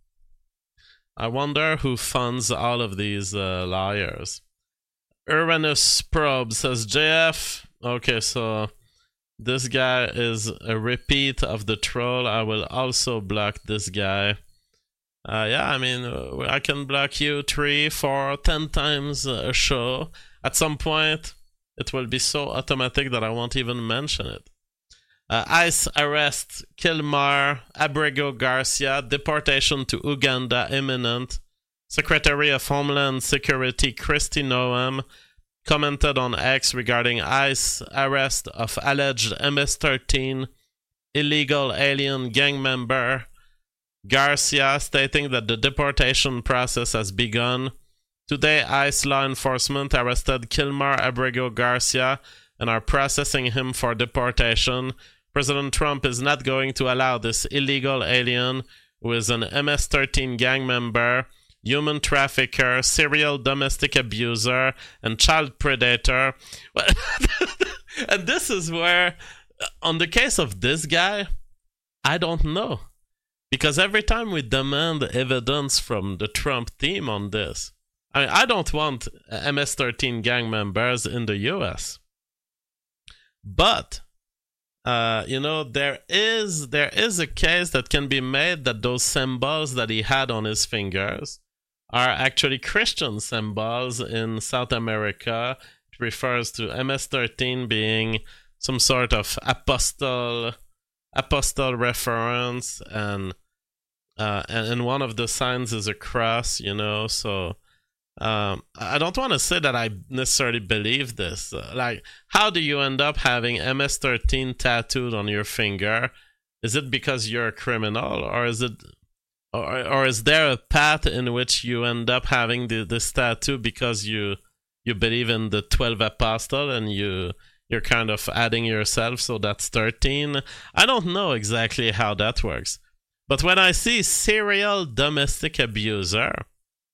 I wonder who funds all of these uh, liars. Uranus Probe says, J F, okay, so this guy is a repeat of the troll. I will also block this guy. Uh, yeah, I mean, uh, I can block you three, four, ten times a show. At some point, it will be so automatic that I won't even mention it. Uh, ICE arrest Kilmar Abrego Garcia. Deportation to Uganda imminent. Secretary of Homeland Security Kristi Noem commented on X regarding ICE arrest of alleged M S thirteen illegal alien gang member Garcia, stating that the deportation process has begun. Today, ICE law enforcement arrested Kilmar Abrego Garcia and are processing him for deportation. President Trump is not going to allow this illegal alien, who is an M S thirteen gang member, human trafficker, serial domestic abuser, and child predator. And this is where, on the case of this guy, I don't know. Because every time we demand evidence from the Trump team on this, I mean, I don't want M S thirteen gang members in the U S. But, uh, you know, there is there is a case that can be made that those symbols that he had on his fingers are actually Christian symbols in South America. It refers to M S thirteen being some sort of apostle, apostle reference, and Uh, and, and one of the signs is a cross, you know, so um, I don't want to say that I necessarily believe this. Uh, like, how do you end up having M S thirteen tattooed on your finger? Is it because you're a criminal, or is it, or, or is there a path in which you end up having the, this tattoo because you you believe in the twelve apostles and you you're kind of adding yourself, so that's thirteen? I don't know exactly how that works. But when I see serial domestic abuser,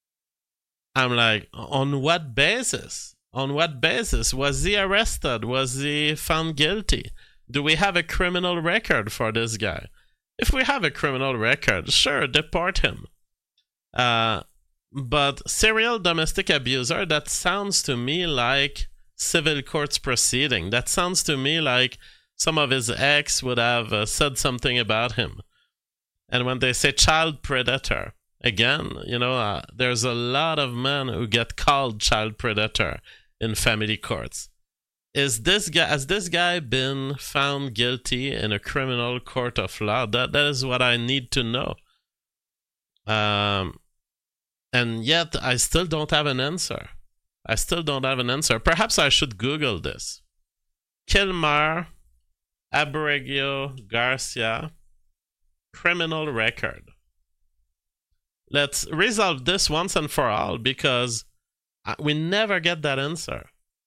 I'm like, on what basis? On what basis? Was he arrested? Was he found guilty? Do we have a criminal record for this guy? If we have a criminal record, sure, deport him. Uh, but serial domestic abuser, that sounds to me like civil courts proceeding. That sounds to me like some of his ex would have uh, said something about him. And when they say child predator, again, you know, uh, there's a lot of men who get called child predator in family courts. Is this guy, has this guy been found guilty in a criminal court of law? That that is what I need to know. Um, and yet, I still don't have an answer. I still don't have an answer. Perhaps I should Google this. Kilmer Abrego Garcia criminal record. Let's resolve this once and for all, because we never get that answer.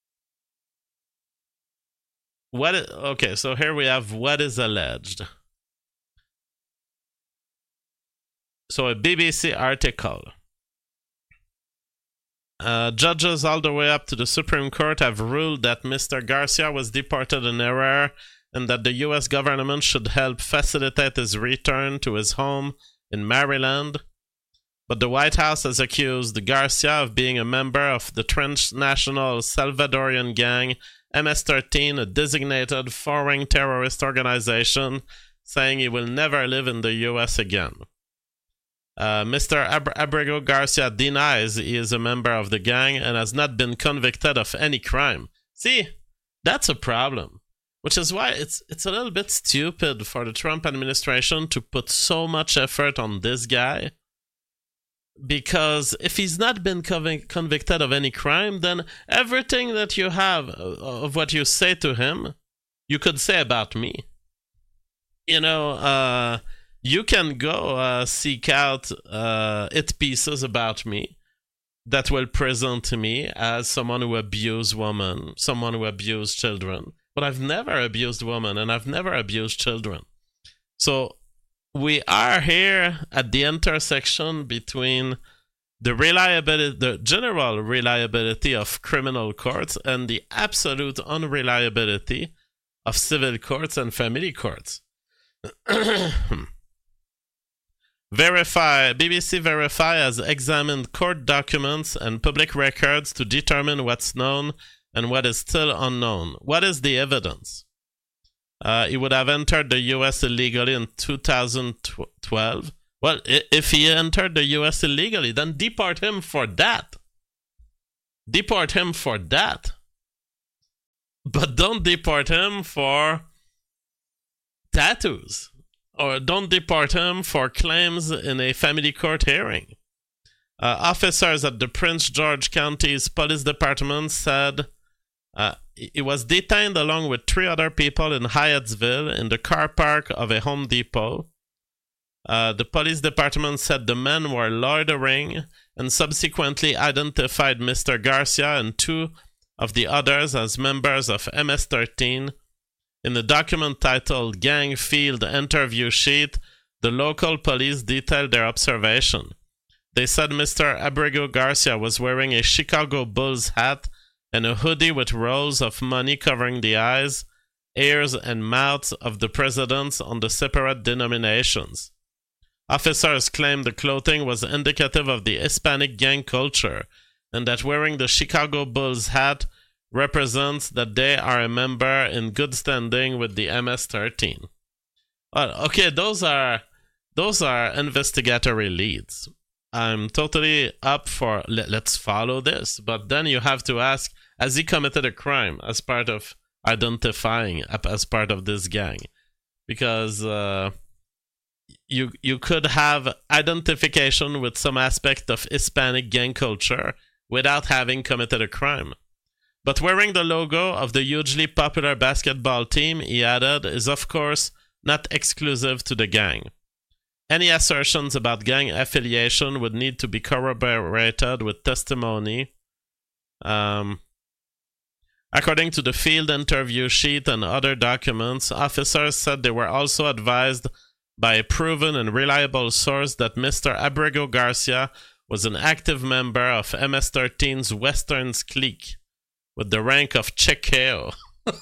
What is, okay, so here we have what is alleged. So a B B C article. Uh, judges all the way up to the Supreme Court have ruled that Mister Garcia was deported in error and that the U S government should help facilitate his return to his home in Maryland. But the White House has accused Garcia of being a member of the transnational Salvadorian gang M S thirteen, a designated foreign terrorist organization, saying he will never live in the U S again. Uh, Mister Ab- Abrego Garcia denies he is a member of the gang and has not been convicted of any crime. See, that's a problem, which is why it's it's a little bit stupid for the Trump administration to put so much effort on this guy. Because if he's not been convic- convicted of any crime, then everything that you have of what you say to him, you could say about me. You know, uh... You can go uh, seek out uh, hit pieces about me that will present me as someone who abused women, someone who abused children. But I've never abused women and I've never abused children. So we are here at the intersection between the reliability, the general reliability of criminal courts and the absolute unreliability of civil courts and family courts. Verify, B B C Verify has examined court documents and public records to determine what's known and what is still unknown. What is the evidence? Uh, he would have entered the U S illegally in two thousand twelve. Well, if he entered the U S illegally, then deport him for that. Deport him for that. But don't deport him for tattoos. Or don't deport him for claims in a family court hearing. Uh, officers at the Prince George County's police department said uh, he was detained along with three other people in Hyattsville in the car park of a Home Depot. Uh, the police department said the men were loitering and subsequently identified Mister Garcia and two of the others as members of M S thirteen. In the document titled Gang Field Interview Sheet, the local police detailed their observation. They said Mister Abrego Garcia was wearing a Chicago Bulls hat and a hoodie with rolls of money covering the eyes, ears, and mouths of the presidents on the separate denominations. Officers claimed the clothing was indicative of the Hispanic gang culture and that wearing the Chicago Bulls hat represents that they are a member in good standing with the M S thirteen. Well, okay, those are those are investigatory leads. I'm totally up for let, let's follow this, but then you have to ask, has he committed a crime as part of identifying as part of this gang? Because uh, you you could have identification with some aspect of Hispanic gang culture without having committed a crime. But wearing the logo of the hugely popular basketball team, he added, is of course not exclusive to the gang. Any assertions about gang affiliation would need to be corroborated with testimony. Um, according to the field interview sheet and other documents, officers said they were also advised by a proven and reliable source that Mister Abrego Garcia was an active member of M S thirteen's Westerns clique, with the rank of Chekeo.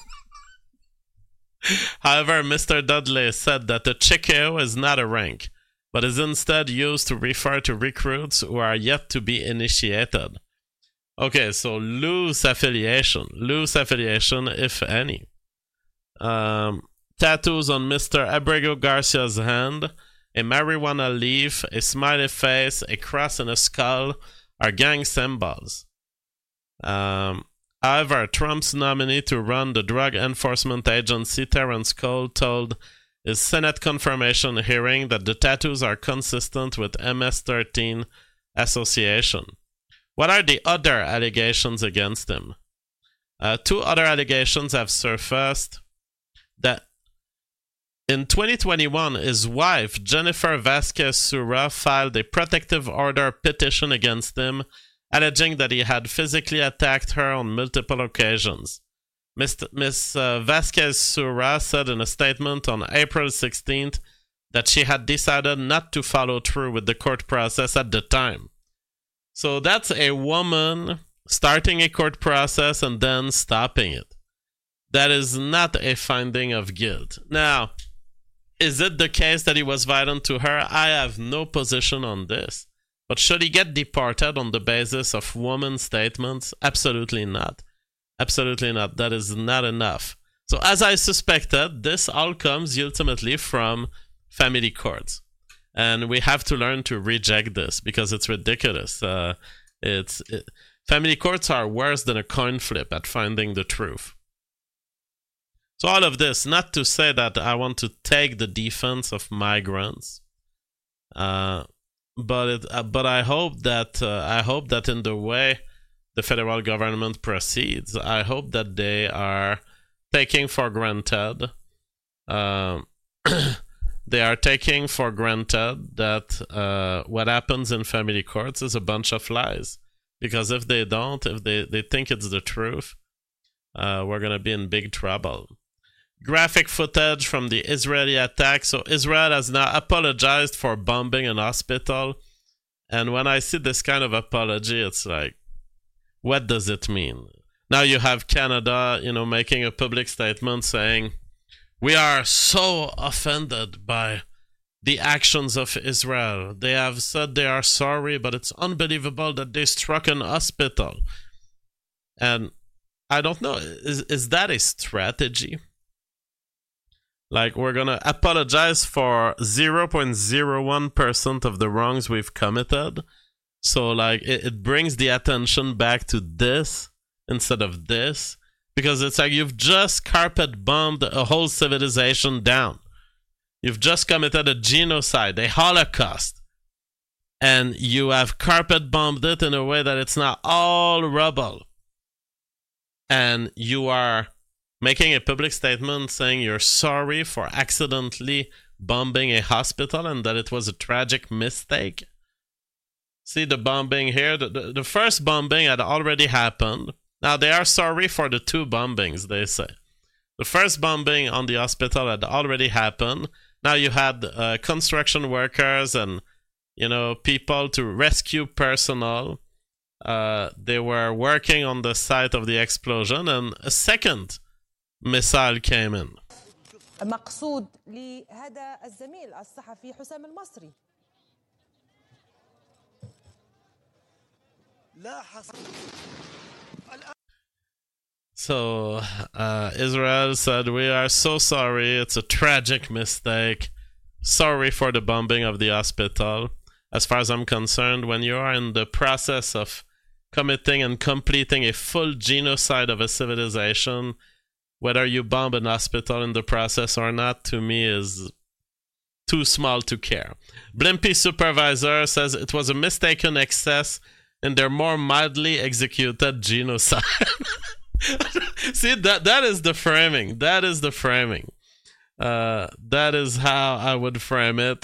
However, Mister Dudley said that the Chekeo is not a rank, but is instead used to refer to recruits who are yet to be initiated. Okay, so loose affiliation. Loose affiliation, if any. Um, tattoos on Mister Abrego Garcia's hand, a marijuana leaf, a smiley face, a cross, and a skull are gang symbols. Um... However, Trump's nominee to run the Drug Enforcement Agency, Terrence Cole, told is Senate confirmation hearing that the tattoos are consistent with M S thirteen association. What are the other allegations against him? Uh, two other allegations have surfaced. That in twenty twenty-one, his wife, Jennifer Vasquez Sura, filed a protective order petition against him, alleging that he had physically attacked her on multiple occasions. Miss Uh, Vasquez Sura said in a statement on April sixteenth that she had decided not to follow through with the court process at the time. So that's a woman starting a court process and then stopping it. That is not a finding of guilt. Now, is it the case that he was violent to her? I have no position on this. But should he get deported on the basis of woman's statements? Absolutely not. Absolutely not. That is not enough. So as I suspected, this all comes ultimately from family courts. And we have to learn to reject this because it's ridiculous. Uh, it's it, family courts are worse than a coin flip at finding the truth. So all of this, not to say that I want to take the defense of migrants, uh, but it, uh, but I hope that uh, I hope that in the way the federal government proceeds, I hope that they are taking for granted, uh, they are taking for granted that uh, what happens in family courts is a bunch of lies. Because if they don't, if they, they think it's the truth, uh, we're going to be in big trouble. Graphic footage from the Israeli attack. So Israel has now apologized for bombing an hospital. And when I see this kind of apology, it's like, what does it mean? Now you have Canada, you know, making a public statement saying, we are so offended by the actions of Israel. They have said they are sorry, but it's unbelievable that they struck an hospital. And I don't know, is, is that a strategy? Like, we're going to apologize for zero point zero one percent of the wrongs we've committed. So, like, it, it brings the attention back to this instead of this. Because it's like you've just carpet bombed a whole civilization down. You've just committed a genocide, a Holocaust. And you have carpet bombed it in a way that it's not all rubble. And you are making a public statement saying you're sorry for accidentally bombing a hospital and that it was a tragic mistake. See the bombing here? The, the, the first bombing had already happened. Now, they are sorry for the two bombings, they say. The first bombing on the hospital had already happened. Now you had uh, construction workers and, you know, people to rescue personnel. Uh, they were working on the site of the explosion, and a second missile came in. مقصود لهذا الزميل الصحفي حسام المصري. So, uh, Israel said, we are so sorry. It's a tragic mistake. Sorry for the bombing of the hospital. As far as I'm concerned, when you are in the process of committing and completing a full genocide of a civilization, whether you bomb an hospital in the process or not, to me is too small to care. Blimpie supervisor says it was a mistaken excess in their more mildly executed genocide. See, that that is the framing. That is the framing. Uh, that is how I would frame it.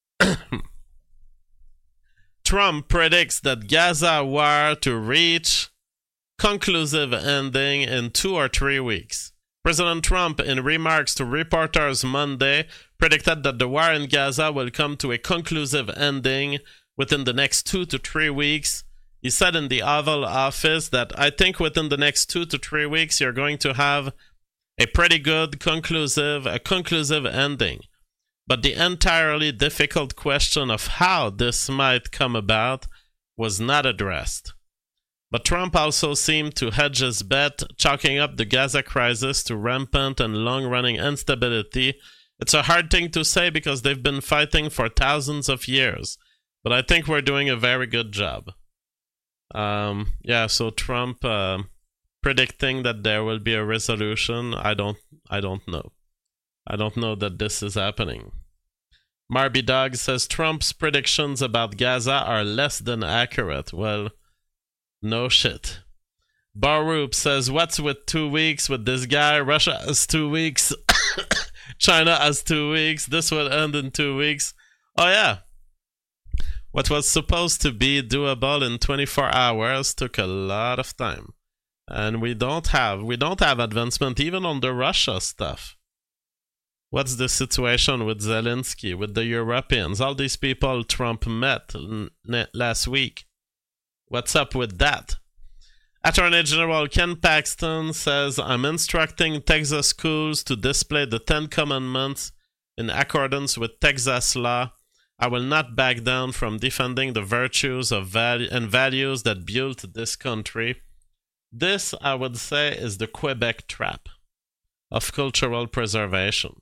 Trump predicts that Gaza war to reach conclusive ending in two or three weeks. President Trump, in remarks to reporters Monday, predicted that the war in Gaza will come to a conclusive ending within the next two to three weeks. He said in the Oval Office that I think within the next two to three weeks you're going to have a pretty good conclusive, a conclusive ending. But the entirely difficult question of how this might come about was not addressed. But Trump also seemed to hedge his bet, chalking up the Gaza crisis to rampant and long-running instability. It's a hard thing to say because they've been fighting for thousands of years, but I think we're doing a very good job. Um, yeah, so Trump uh, predicting that there will be a resolution, I don't, I don't know. I don't know that this is happening. Marby Dog says Trump's predictions about Gaza are less than accurate. Well, no shit. Baruch says, what's with two weeks with this guy? Russia has two weeks. China has two weeks. This will end in two weeks. Oh, yeah. What was supposed to be doable in twenty-four hours took a lot of time. And we don't have, we don't have advancement even on the Russia stuff. What's the situation with Zelensky, with the Europeans, all these people Trump met last week? What's up with that? Attorney General Ken Paxton says, I'm instructing Texas schools to display the Ten Commandments in accordance with Texas law. I will not back down from defending the virtues of val- and values that built this country. This, I would say, is the Quebec trap of cultural preservation.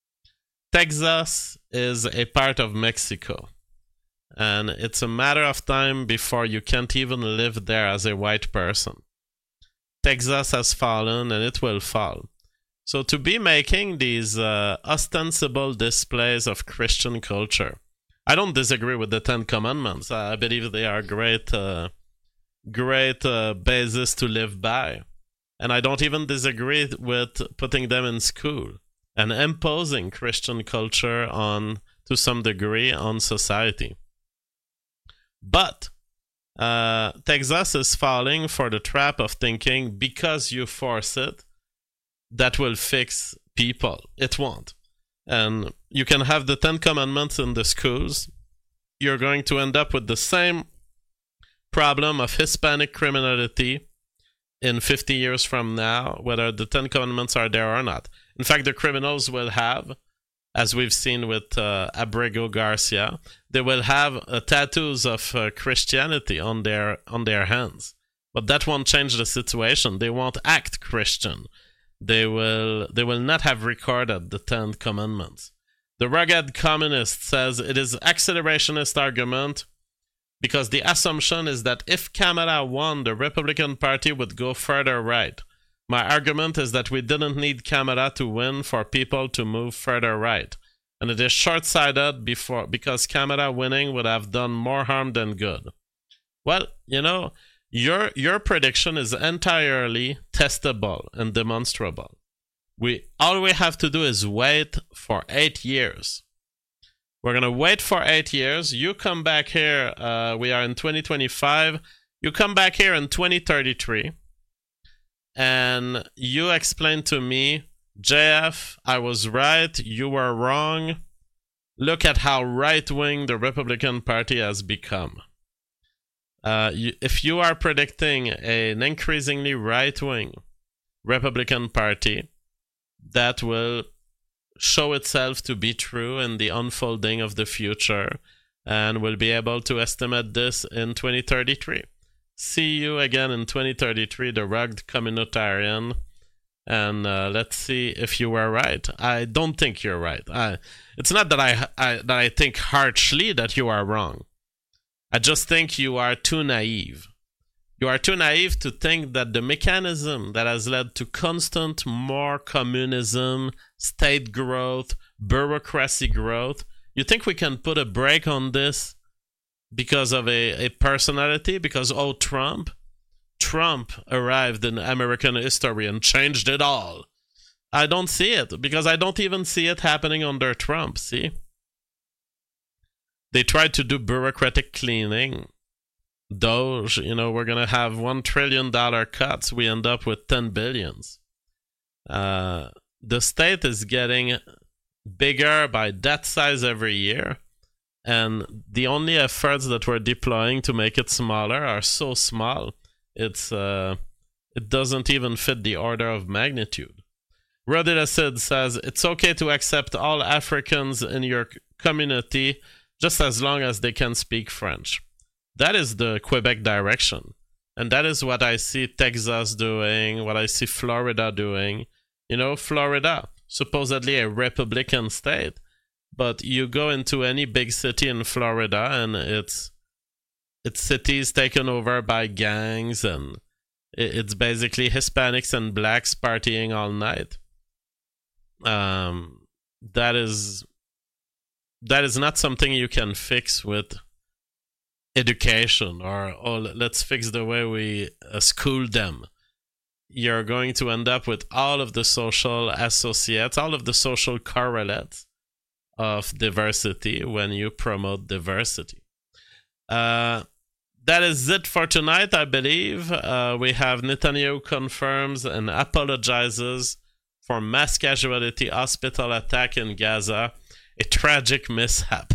Texas is a part of Mexico, and it's a matter of time before you can't even live there as a white person. Texas has fallen, and it will fall. So to be making these uh, ostensible displays of Christian culture, I don't disagree with the Ten Commandments. I believe they are great, uh, great uh, basis to live by. And I don't even disagree with putting them in school and imposing Christian culture on, to some degree, on society. But uh, Texas is falling for the trap of thinking because you force it, that will fix people. It won't. And you can have the Ten Commandments in the schools. You're going to end up with the same problem of Hispanic criminality in fifty years from now, whether the Ten Commandments are there or not. In fact, the criminals will have, as we've seen with uh, Abrego Garcia, they will have uh, tattoos of uh, Christianity on their on their hands. But that won't change the situation. They won't act Christian. They will they will not have recorded the Ten Commandments. The rugged communist says it is accelerationist argument because the assumption is that if Kamala won, the Republican Party would go further right. My argument is that we didn't need Kamala to win for people to move further right. And it is short-sighted before, because Kamala winning would have done more harm than good. Well, you know, Your your prediction is entirely testable and demonstrable. We all we have to do is wait for eight years. We're gonna wait for eight years. You come back here. Uh, we are in twenty twenty-five. You come back here in twenty thirty-three, and you explain to me, J F, I was right. You were wrong. Look at how right-wing the Republican Party has become. Uh, you, if you are predicting an increasingly right-wing Republican Party, that will show itself to be true in the unfolding of the future, and we'll be able to estimate this in twenty thirty-three. See you again in twenty thirty-three, the rugged communitarian, and uh, let's see if you were right. I don't think you're right. I, it's not that I, I that I think harshly that you are wrong. I just think you are too naive. You are too naive to think that the mechanism that has led to constant more communism, state growth, bureaucracy growth, you think we can put a break on this because of a, a personality? Because, oh, Trump? Trump arrived in American history and changed it all. I don't see it, because I don't even see it happening under Trump, see? They tried to do bureaucratic cleaning. Doge, you know, we're going to have one trillion dollars cuts. We end up with ten billions. Uh, the state is getting bigger by that size every year. And the only efforts that we're deploying to make it smaller are so small, it's uh, it doesn't even fit the order of magnitude. Rodid Acid says, it's okay to accept all Africans in your community just as long as they can speak French. That is the Quebec direction. And that is what I see Texas doing, what I see Florida doing. You know, Florida, supposedly a Republican state, but you go into any big city in Florida and it's it's cities taken over by gangs, and it's basically Hispanics and blacks partying all night. Um, that is that is not something you can fix with education or, oh, let's fix the way we uh, school them. You're going to end up with all of the social associates, all of the social correlates of diversity when you promote diversity. Uh, that is it for tonight, I believe. Uh, we have Netanyahu confirms and apologizes for mass casualty hospital attack in Gaza, a tragic mishap.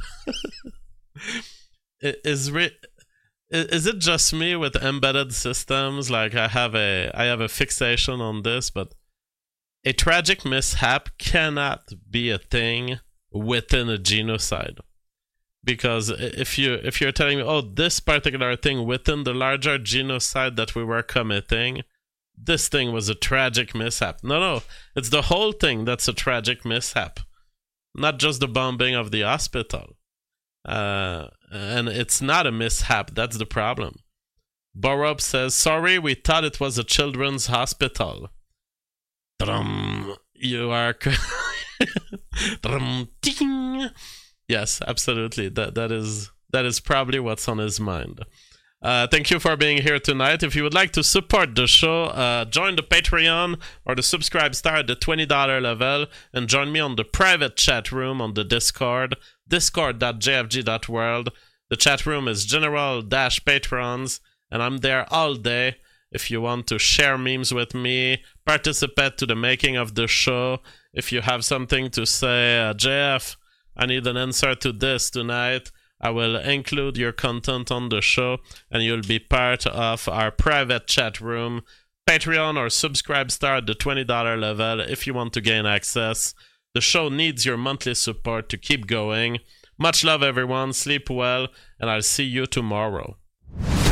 is re- is it just me with embedded systems? Like I have a I have a fixation on this, but a tragic mishap cannot be a thing within a genocide. Because if you if you're telling me, oh, this particular thing within the larger genocide that we were committing, this thing was a tragic mishap. No, no, it's the whole thing that's a tragic mishap, not just the bombing of the hospital. Uh, and it's not a mishap. That's the problem. Borup says, sorry, we thought it was a children's hospital. Drum, you are... Drum, ding. Yes, absolutely. That that is that is probably what's on his mind. Uh, thank you for being here tonight. If you would like to support the show, uh, join the Patreon or the Subscribe Star at the twenty dollar level and join me on the private chat room on the Discord, discord dot j f g dot world. The chat room is general-patrons, and I'm there all day. If you want to share memes with me, participate to the making of the show, if you have something to say, uh, J F, I need an answer to this tonight, I will include your content on the show, and you'll be part of our private chat room, Patreon or Subscribe Star at the twenty dollar level if you want to gain access. The show needs your monthly support to keep going. Much love, everyone. Sleep well, and I'll see you tomorrow.